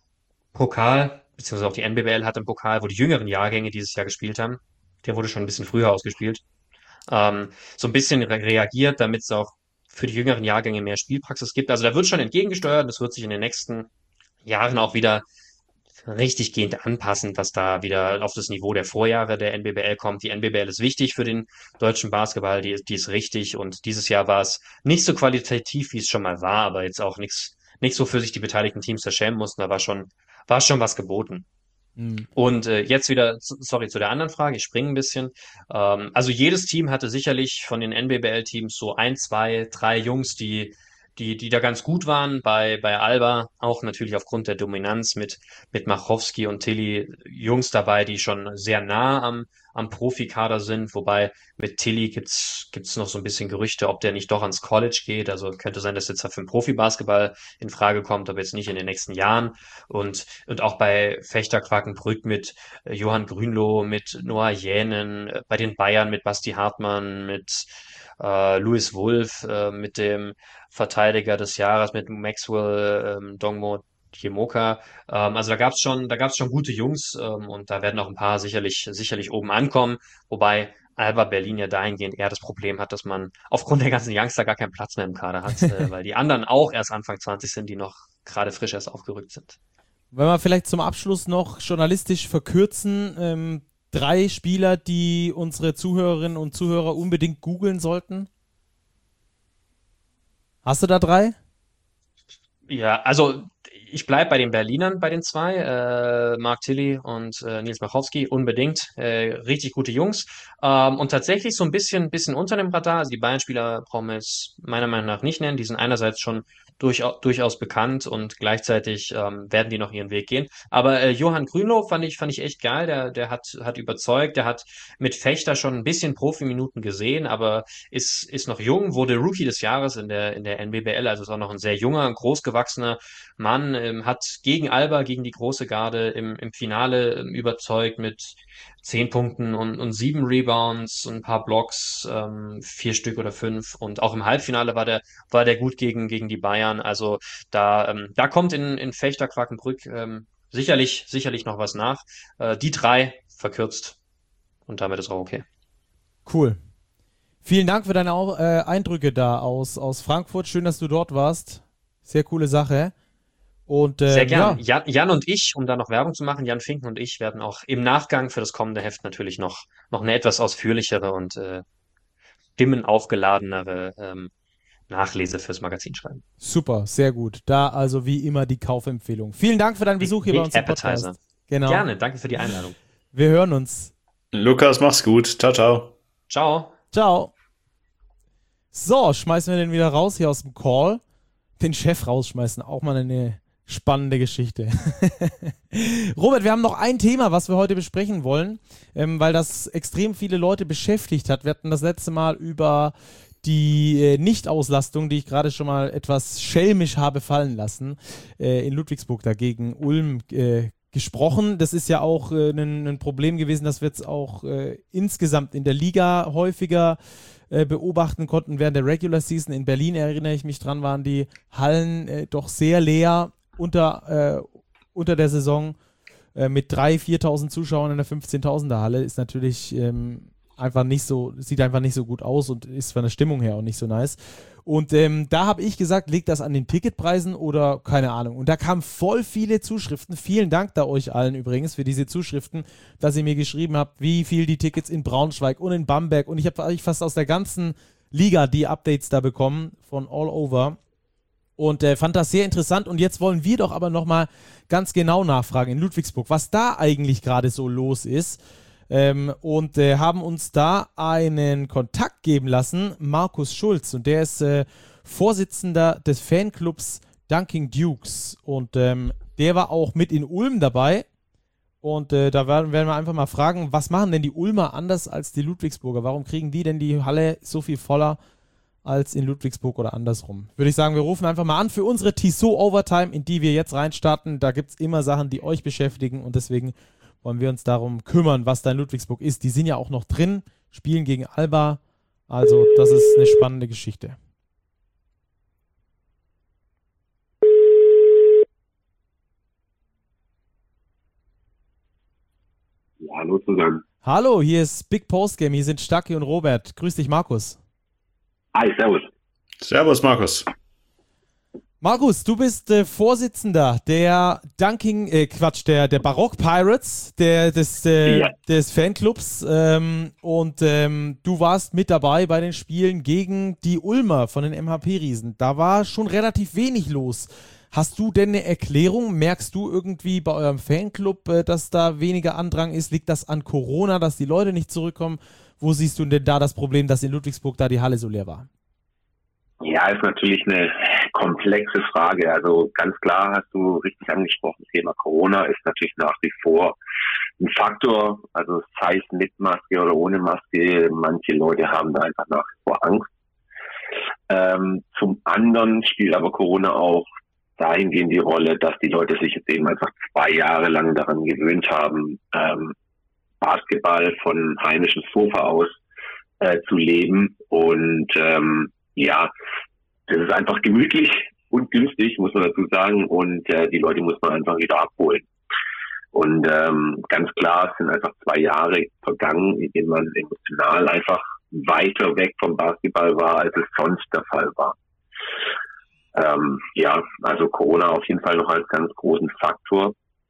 Pokal, beziehungsweise auch die N B B L hatte einen Pokal, wo die jüngeren Jahrgänge dieses Jahr gespielt haben. Der wurde schon ein bisschen früher ausgespielt. Ähm, so ein bisschen re reagiert, damit es auch für die jüngeren Jahrgänge mehr Spielpraxis gibt. Also da wird schon entgegengesteuert. Das wird sich in den nächsten Jahren auch wieder richtig gehend anpassen, dass da wieder auf das Niveau der Vorjahre der N B B L kommt. Die N B B L ist wichtig für den deutschen Basketball, die, die ist richtig und dieses Jahr war es nicht so qualitativ, wie es schon mal war, aber jetzt auch nichts, nicht so für sich die beteiligten Teams da schämen mussten, da war schon, war schon was geboten. Hm. Und äh, jetzt wieder, z- sorry, zu der anderen Frage, ich springe ein bisschen. Ähm, also jedes Team hatte sicherlich von den N B B L-Teams so ein, zwei, drei Jungs, die, die, die da ganz gut waren. Bei, bei Alba auch natürlich aufgrund der Dominanz mit, mit Machowski und Tilly Jungs dabei, die schon sehr nah am, am Profikader sind. Wobei mit Tilly gibt's, gibt's noch so ein bisschen Gerüchte, ob der nicht doch ans College geht. Also könnte sein, dass jetzt für den Profibasketball in Frage kommt, aber jetzt nicht in den nächsten Jahren. Und, und auch bei Fechter Quakenbrück mit äh, Johann Grünloh, mit Noah Jänen, äh, bei den Bayern mit Basti Hartmann, mit äh, Louis Wolf, äh, mit dem Verteidiger des Jahres, mit Maxwell ähm, Dongmo Jemoka. Ähm, also da gab's schon, da gab's schon gute Jungs ähm, und da werden auch ein paar sicherlich, sicherlich oben ankommen. Wobei Alba Berlin ja dahingehend eher das Problem hat, dass man aufgrund der ganzen Youngster gar keinen Platz mehr im Kader hat, äh, weil die anderen auch erst Anfang zwanzig sind, die noch gerade frisch erst aufgerückt sind. Wenn wir vielleicht zum Abschluss noch journalistisch verkürzen, ähm, drei Spieler, die unsere Zuhörerinnen und Zuhörer unbedingt googeln sollten. Hast du da drei? Ja, also ich bleibe bei den Berlinern, bei den zwei, äh, Mark Tilly und äh, Nils Machowski, unbedingt. Äh, richtig gute Jungs. Ähm, und tatsächlich so ein bisschen, bisschen unter dem Radar. Also die Bayern-Spieler brauchen wir jetzt meiner Meinung nach nicht nennen. Die sind einerseits schon durchaus, durchaus bekannt und gleichzeitig ähm, werden die noch ihren Weg gehen. Aber äh, Johann Grünloh fand ich, fand ich echt geil. Der, der hat, hat überzeugt. Der hat mit Fechter schon ein bisschen Profiminuten gesehen, aber ist, ist noch jung, wurde Rookie des Jahres in der, in der N B B L, also ist auch noch ein sehr junger, großgewachsener Mann, ähm, hat gegen Alba, gegen die große Garde im, im Finale ähm, überzeugt mit zehn Punkten und, und sieben Rebounds und ein paar Blocks, ähm, vier Stück oder fünf. Und auch im Halbfinale war der, war der gut gegen, gegen die Bayern. Also da, ähm, da kommt in, in Fechter Quakenbrück ähm, sicherlich, sicherlich noch was nach. Äh, die drei verkürzt und damit ist auch okay. Cool. Vielen Dank für deine Au- äh, Eindrücke da aus, aus Frankfurt. Schön, dass du dort warst. Sehr coole Sache. Und, äh, Sehr gern. Ja, Jan, Jan und ich, um da noch Werbung zu machen, Jan Finken und ich werden auch im Nachgang für das kommende Heft natürlich noch, noch eine etwas ausführlichere und äh, stimmenaufgeladenere ähm, Nachlese fürs Magazin schreiben. super, sehr gut. Da also wie immer die Kaufempfehlung. Vielen Dank für deinen Die, Besuch hier die bei uns im Appetizer. Podcast. Genau. Gerne, danke für die Einladung. Wir hören uns. Lukas, mach's gut. Ciao, ciao. Ciao. Ciao. So, schmeißen wir den wieder raus hier aus dem Call. Den Chef rausschmeißen, auch mal eine spannende Geschichte. Robert, wir haben noch ein Thema, was wir heute besprechen wollen, ähm, weil das extrem viele Leute beschäftigt hat. Wir hatten das letzte Mal über die äh, Nichtauslastung, die ich gerade schon mal etwas schelmisch habe fallen lassen, äh, in Ludwigsburg dagegen Ulm äh, gesprochen. Das ist ja auch äh, ein, ein Problem gewesen, das wir jetzt auch äh, insgesamt in der Liga häufiger äh, beobachten konnten während der Regular Season. In Berlin, erinnere ich mich dran, waren die Hallen äh, doch sehr leer unter, äh, unter der Saison äh, mit dreitausend, viertausend Zuschauern in der fünfzehntausender Halle. Ist natürlich ähm, einfach nicht so, sieht einfach nicht so gut aus und ist von der Stimmung her auch nicht so nice. Und ähm, da habe ich gesagt, liegt das an den Ticketpreisen oder keine Ahnung. Und da kamen voll viele Zuschriften. Vielen Dank da euch allen übrigens für diese Zuschriften, dass ihr mir geschrieben habt, wie viel die Tickets in Braunschweig und in Bamberg. Und ich habe eigentlich fast aus der ganzen Liga die Updates da bekommen, von all over. Und äh, fand das sehr interessant. Und jetzt wollen wir doch aber nochmal ganz genau nachfragen in Ludwigsburg, was da eigentlich gerade so los ist. Ähm, und äh, haben uns da einen Kontakt geben lassen, Markus Schulz, und der ist äh, Vorsitzender des Fanclubs Dunking Dukes und ähm, der war auch mit in Ulm dabei und äh, da werden, werden wir einfach mal fragen, was machen denn die Ulmer anders als die Ludwigsburger? Warum kriegen die denn die Halle so viel voller als in Ludwigsburg oder andersrum? Würde ich sagen, wir rufen einfach mal an für unsere Tissot Overtime, in die wir jetzt reinstarten. Da gibt es immer Sachen, die euch beschäftigen und deswegen wollen wir uns darum kümmern, was da in Ludwigsburg ist. Die sind ja auch noch drin, spielen gegen Alba. Also das ist eine spannende Geschichte. Ja, hallo zusammen. Hallo, hier ist Big Postgame. Hier sind Stacki und Robert. Grüß dich, Markus. Hi, servus. Servus, Markus. Markus, du bist äh, Vorsitzender der Dunking, äh, Quatsch, der, der Barock Pirates, der, des, äh, Ja. des Fanclubs ähm, und ähm, du warst mit dabei bei den Spielen gegen die Ulmer von den M H P-Riesen. Da war schon relativ wenig los. Hast du denn eine Erklärung? Merkst du irgendwie bei eurem Fanclub, äh, dass da weniger Andrang ist? Liegt das an Corona, dass die Leute nicht zurückkommen? Wo siehst du denn da das Problem, dass in Ludwigsburg da die Halle so leer war? Ja, ist natürlich eine komplexe Frage. Also ganz klar hast du richtig angesprochen, Thema Corona ist natürlich nach wie vor ein Faktor. Also sei es mit Maske oder ohne Maske, manche Leute haben da einfach nach wie vor Angst. Ähm, zum anderen spielt aber Corona auch dahingehend die Rolle, dass die Leute sich jetzt eben einfach zwei Jahre lang daran gewöhnt haben, ähm, Basketball von heimischem Sofa aus äh, zu leben und ähm, ja, das ist einfach gemütlich und günstig, muss man dazu sagen, und äh, die Leute muss man einfach wieder abholen. Und ähm, ganz klar, es sind einfach zwei Jahre vergangen, in denen man emotional einfach weiter weg vom Basketball war, als es sonst der Fall war. Ähm, ja, also Corona auf jeden Fall noch als ganz großen Faktor.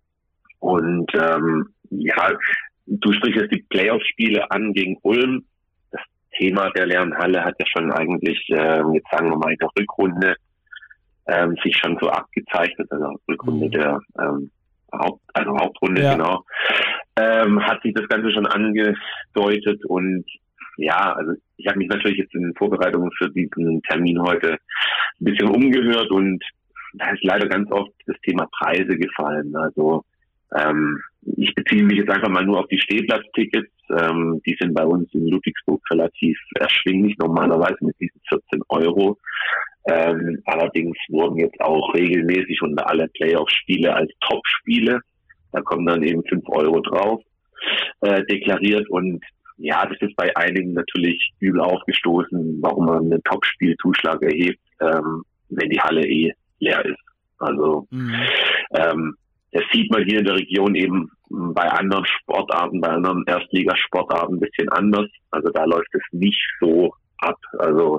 Und ähm, ja, du sprichst jetzt die Playoff-Spiele an gegen Ulm. Das Thema der leeren Halle hat ja schon eigentlich, ähm, jetzt sagen wir mal in der Rückrunde, ähm, sich schon so abgezeichnet, also Rückrunde der ähm, Haupt, also Hauptrunde, ja. Genau, ähm, hat sich das Ganze schon angedeutet und ja, also ich habe mich natürlich jetzt in den Vorbereitungen für diesen Termin heute ein bisschen umgehört und da ist leider ganz oft das Thema Preise gefallen. Also ähm, ich beziehe mich jetzt einfach mal nur auf die Stehplatztickets. Ähm, die sind bei uns in Ludwigsburg relativ erschwinglich, normalerweise mit diesen vierzehn Euro. Ähm, allerdings wurden jetzt auch regelmäßig unter alle Playoff-Spiele als Top-Spiele, da kommen dann eben fünf Euro drauf, äh, deklariert und ja, das ist bei einigen natürlich übel aufgestoßen, warum man einen Top-Spielzuschlag erhebt, ähm, wenn die Halle eh leer ist. Also mhm. ähm, das sieht man hier in der Region eben bei anderen Sportarten, bei anderen Erstligasportarten ein bisschen anders. Also da läuft es nicht so ab. Also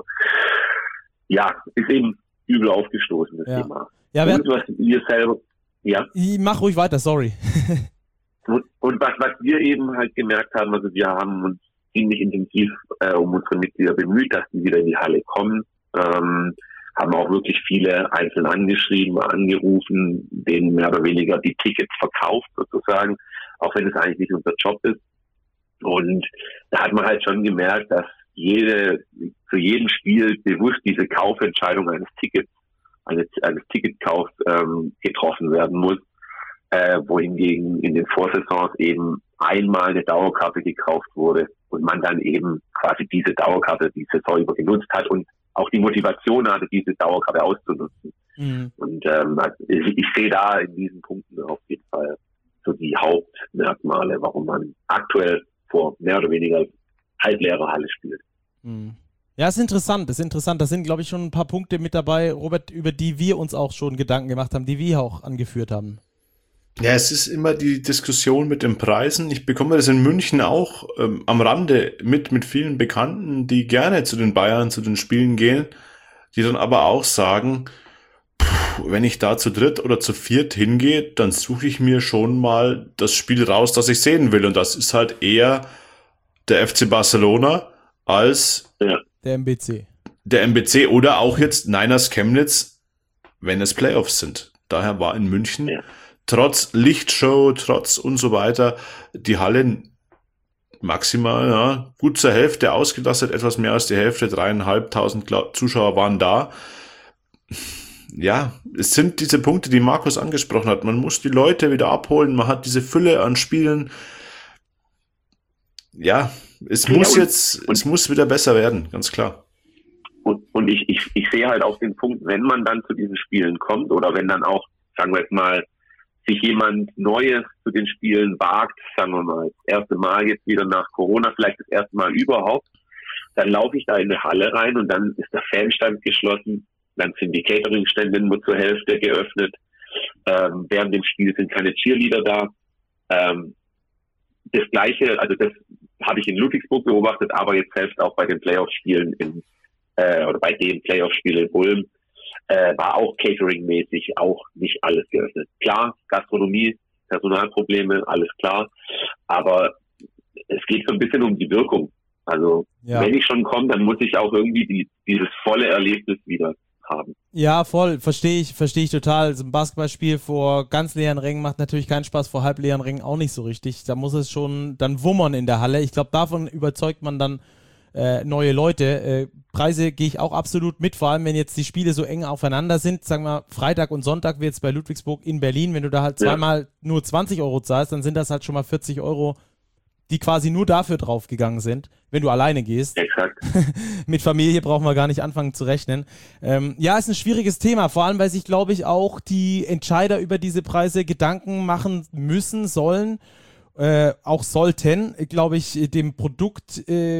ja, ist eben übel aufgestoßen, das ja. Thema. Ja, und was wir selber, ja. Ich mach ruhig weiter, sorry. und, und was, was wir eben halt gemerkt haben, also wir haben uns ziemlich intensiv äh, um unsere Mitglieder bemüht, dass die wieder in die Halle kommen. Ähm, haben auch wirklich viele einzeln angeschrieben, angerufen, denen mehr oder weniger die Tickets verkauft sozusagen, auch wenn es eigentlich nicht unser Job ist. Und da hat man halt schon gemerkt, dass jede, zu jedem Spiel bewusst diese Kaufentscheidung eines Tickets, eines, eines Ticketkaufs ähm, getroffen werden muss, äh, wohingegen in den Vorsaisons eben einmal eine Dauerkarte gekauft wurde und man dann eben quasi diese Dauerkarte die Saison über genutzt hat und auch die Motivation hatte, diese Dauerkarte auszunutzen. Mhm. Und ähm, ich, ich sehe da in diesen Punkten auf jeden Fall so die Hauptmerkmale, warum man aktuell vor mehr oder weniger halbleerer Halle spielt. Ja, ist interessant, ist interessant. Da sind, glaube ich, schon ein paar Punkte mit dabei, Robert, über die wir uns auch schon Gedanken gemacht haben, die wir auch angeführt haben. Ja, es ist immer die Diskussion mit den Preisen. Ich bekomme das in München auch ähm, am Rande mit, mit vielen Bekannten, die gerne zu den Bayern, zu den Spielen gehen, die dann aber auch sagen, pff, wenn ich da zu dritt oder zu viert hingehe, dann suche ich mir schon mal das Spiel raus, das ich sehen will. Und das ist halt eher der F C Barcelona als ja. der M B C. Der M B C oder auch jetzt Niners Chemnitz, wenn es Playoffs sind. Daher war in München ja. trotz Lichtshow, trotz und so weiter, die Halle maximal ja, gut zur Hälfte ausgelastet, etwas mehr als die Hälfte, dreieinhalbtausend Zuschauer waren da. Ja, es sind diese Punkte, die Markus angesprochen hat. Man muss die Leute wieder abholen, man hat diese Fülle an Spielen. Ja, es muss ja, und, jetzt, und, es muss wieder besser werden, ganz klar. Und, und ich, ich, ich sehe halt auch den Punkt, wenn man dann zu diesen Spielen kommt oder wenn dann auch, sagen wir jetzt mal, sich jemand Neues zu den Spielen wagt, sagen wir mal, das erste Mal jetzt wieder nach Corona, vielleicht das erste Mal überhaupt, dann laufe ich da in eine Halle rein und dann ist der Fanstand geschlossen, dann sind die Cateringstände nur zur Hälfte geöffnet, ähm, während dem Spiel sind keine Cheerleader da. Ähm, das Gleiche, also das habe ich in Ludwigsburg beobachtet, aber jetzt selbst auch bei den Playoff-Spielen in, äh, oder bei den Playoff-Spielen in Ulm, äh, war auch Catering-mäßig auch nicht alles geöffnet. Klar, Gastronomie, Personalprobleme, alles klar, aber es geht so ein bisschen um die Wirkung. Also, ja. wenn ich schon komme, dann muss ich auch irgendwie die, dieses volle Erlebnis wieder haben. Ja, voll, verstehe ich, verstehe ich total. So ein Basketballspiel vor ganz leeren Rängen macht natürlich keinen Spaß, vor halb leeren Rängen auch nicht so richtig. Da muss es schon dann wummern in der Halle. Ich glaube, davon überzeugt man dann äh, neue Leute. Äh, Preise gehe ich auch absolut mit, vor allem wenn jetzt die Spiele so eng aufeinander sind. Sagen wir Freitag und Sonntag wie jetzt bei Ludwigsburg in Berlin. Wenn du da halt zweimal ja. nur zwanzig Euro zahlst, dann sind das halt schon mal vierzig Euro, die quasi nur dafür draufgegangen sind, wenn du alleine gehst. Exakt. Mit Familie brauchen wir gar nicht anfangen zu rechnen. Ähm, ja, ist ein schwieriges Thema, vor allem, weil sich, glaube ich, auch die Entscheider über diese Preise Gedanken machen müssen, sollen, äh, auch sollten, glaube ich, dem Produkt, äh,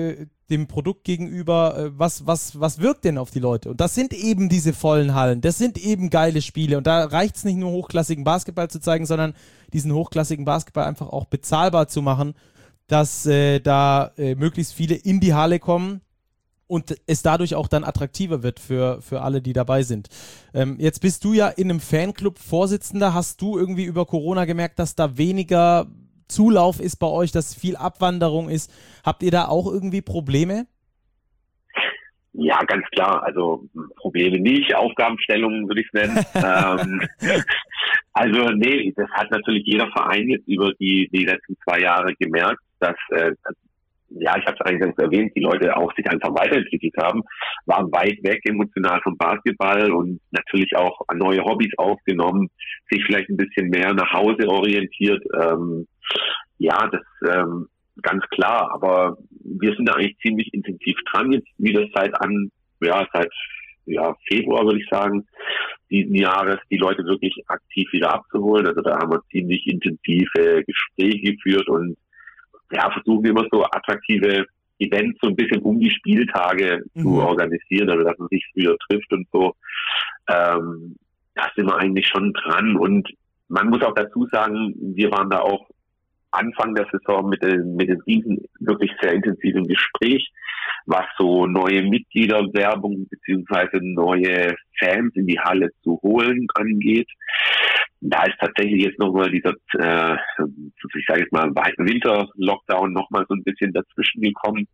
dem Produkt gegenüber, äh, was, was, was wirkt denn auf die Leute? Und das sind eben diese vollen Hallen, das sind eben geile Spiele. Und da reicht es nicht nur hochklassigen Basketball zu zeigen, sondern diesen hochklassigen Basketball einfach auch bezahlbar zu machen, dass äh, da äh, möglichst viele in die Halle kommen und es dadurch auch dann attraktiver wird für, für alle, die dabei sind. Ähm, jetzt bist du ja in einem Fanclub Vorsitzender. Hast du irgendwie über Corona gemerkt, dass da weniger Zulauf ist bei euch, dass viel Abwanderung ist? Habt ihr da auch irgendwie Probleme? Ja, ganz klar. Also Probleme nicht, Aufgabenstellungen würde ich es nennen. ähm, also nee, das hat natürlich jeder Verein jetzt über die, die letzten zwei Jahre gemerkt, dass, äh, ja, ich habe es eigentlich erwähnt, die Leute auch sich einfach weiterentwickelt haben, waren weit weg emotional vom Basketball und natürlich auch neue Hobbys aufgenommen, sich vielleicht ein bisschen mehr nach Hause orientiert. Ähm, ja, das ähm, ganz klar, aber wir sind da eigentlich ziemlich intensiv dran jetzt wieder seit an, ja, seit ja, Februar würde ich sagen, diesen Jahres, die Leute wirklich aktiv wieder abzuholen. Also da haben wir ziemlich intensive Gespräche geführt und ja, versuchen immer so attraktive Events so ein bisschen um die Spieltage mhm. zu organisieren, also dass man sich früher trifft und so. Ähm, da sind wir eigentlich schon dran und man muss auch dazu sagen, wir waren da auch Anfang der Saison mit den, mit den Riesen wirklich sehr intensiv im Gespräch, was so neue Mitgliederwerbung beziehungsweise neue Fans in die Halle zu holen angeht. Da ist tatsächlich jetzt nochmal dieser, äh, ich sage jetzt mal, Winter-Lockdown nochmal so ein bisschen dazwischen gekommen.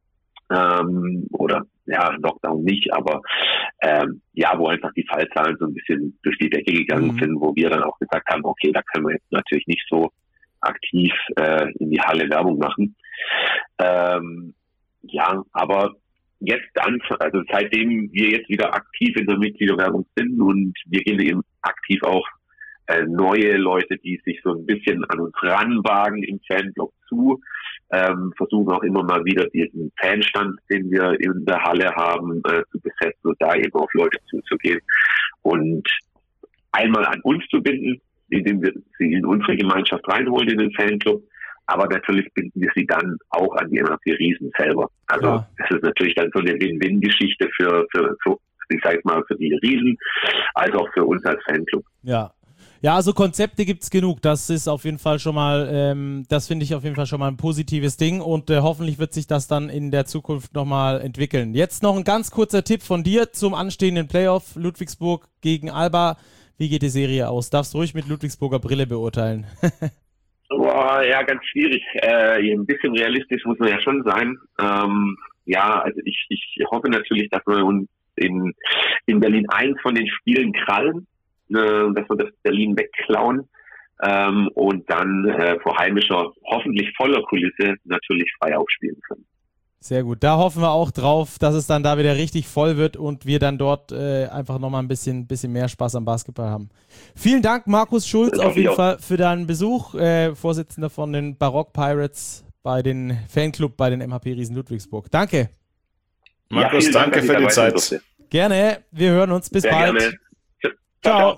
Ähm, oder, ja, Lockdown nicht, aber ähm, ja, wo einfach die Fallzahlen so ein bisschen durch die Decke gegangen mhm. sind, wo wir dann auch gesagt haben, okay, da können wir jetzt natürlich nicht so aktiv äh, in die Halle Werbung machen. Ähm, ja, aber jetzt dann, also seitdem wir jetzt wieder aktiv in der Mitgliederwerbung sind und wir gehen eben aktiv auch äh, neue Leute, die sich so ein bisschen an uns ranwagen im Fanblog zu, ähm, versuchen auch immer mal wieder diesen Fanstand, den wir in der Halle haben, äh, zu besetzen und da eben auf Leute zuzugehen und einmal an uns zu binden, indem wir sie in unsere Gemeinschaft reinholen in den Fanclub, aber natürlich binden wir sie dann auch an die M H P Riesen selber. Also ja. Das ist natürlich dann so eine Win-Win-Geschichte für, für, für ich sag mal, für die Riesen, als auch für uns als Fanclub. Ja. Ja, also Konzepte gibt's genug. Das ist auf jeden Fall schon mal, ähm, das finde ich auf jeden Fall schon mal ein positives Ding und äh, hoffentlich wird sich das dann in der Zukunft nochmal entwickeln. Jetzt noch ein ganz kurzer Tipp von dir zum anstehenden Playoff Ludwigsburg gegen Alba. Wie geht die Serie aus? Darfst du ruhig mit Ludwigsburger Brille beurteilen? Boah, ja, ganz schwierig. Äh, ein bisschen realistisch muss man ja schon sein. Ähm, ja, also ich, ich hoffe natürlich, dass wir uns in, in Berlin eins von den Spielen krallen, äh, dass wir das Berlin wegklauen ähm, und dann äh, vor heimischer, hoffentlich voller Kulisse natürlich frei aufspielen können. Sehr gut. Da hoffen wir auch drauf, dass es dann da wieder richtig voll wird und wir dann dort äh, einfach nochmal ein bisschen, bisschen mehr Spaß am Basketball haben. Vielen Dank, Markus Schulz, auf jeden Fall für deinen Besuch, äh, Vorsitzender von den Barock Pirates bei den Fanclub bei den M H P Riesen Ludwigsburg. Danke. Markus, ja, danke Dank, für die Zeit. Durfte. Gerne. Wir hören uns. Bis Sehr bald. Gerne. Ciao. Ciao.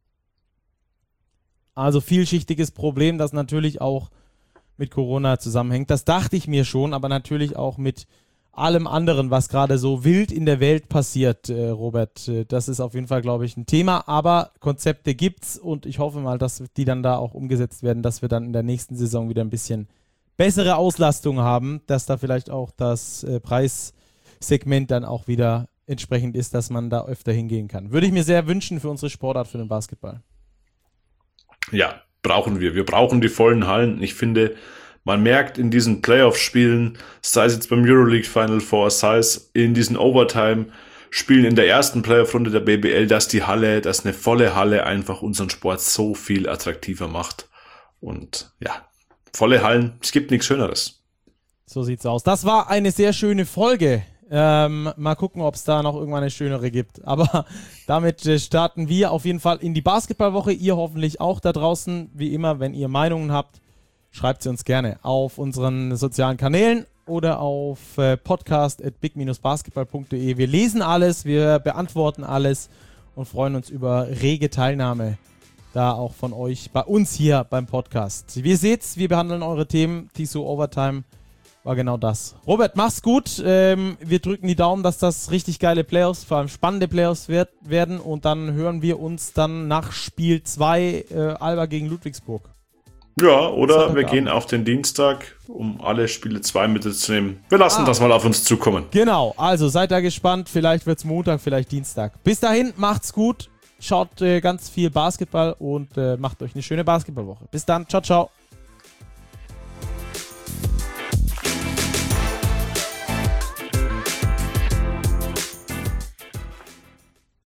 Also vielschichtiges Problem, das natürlich auch mit Corona zusammenhängt. Das dachte ich mir schon, aber natürlich auch mit allem anderen, was gerade so wild in der Welt passiert, äh, Robert. Äh, das ist auf jeden Fall, glaube ich, ein Thema, aber Konzepte gibt's und ich hoffe mal, dass die dann da auch umgesetzt werden, dass wir dann in der nächsten Saison wieder ein bisschen bessere Auslastung haben, dass da vielleicht auch das äh, Preissegment dann auch wieder entsprechend ist, dass man da öfter hingehen kann. Würde ich mir sehr wünschen für unsere Sportart, für den Basketball. Ja, brauchen wir. Wir brauchen die vollen Hallen. Ich finde, man merkt in diesen Playoff-Spielen, sei es jetzt beim Euroleague Final Four, sei es in diesen Overtime-Spielen in der ersten Playoff-Runde der B B L, dass die Halle, dass eine volle Halle einfach unseren Sport so viel attraktiver macht. Und ja, volle Hallen, es gibt nichts Schöneres. So sieht's aus. Das war eine sehr schöne Folge. Ähm, mal gucken, ob es da noch irgendwann eine schönere gibt. Aber damit äh, starten wir auf jeden Fall in die Basketballwoche. Ihr hoffentlich auch da draußen. Wie immer, wenn ihr Meinungen habt, schreibt sie uns gerne auf unseren sozialen Kanälen oder auf äh, podcast at big dash basketball punkt de. Wir lesen alles, wir beantworten alles und freuen uns über rege Teilnahme da auch von euch bei uns hier beim Podcast. Wie ihr seht, wir behandeln eure Themen, T S U Overtime war genau das. Robert, mach's gut. Ähm, wir drücken die Daumen, dass das richtig geile Playoffs, vor allem spannende Playoffs wird, werden. Und dann hören wir uns dann nach Spiel zwei äh, Alba gegen Ludwigsburg. Ja, oder wir gehen auf den Dienstag, um alle Spiele zwei mitzunehmen. Wir lassen ah. das mal auf uns zukommen. Genau, also seid da gespannt. Vielleicht wird's Montag, vielleicht Dienstag. Bis dahin, macht's gut. Schaut äh, ganz viel Basketball und äh, macht euch eine schöne Basketballwoche. Bis dann, ciao, ciao.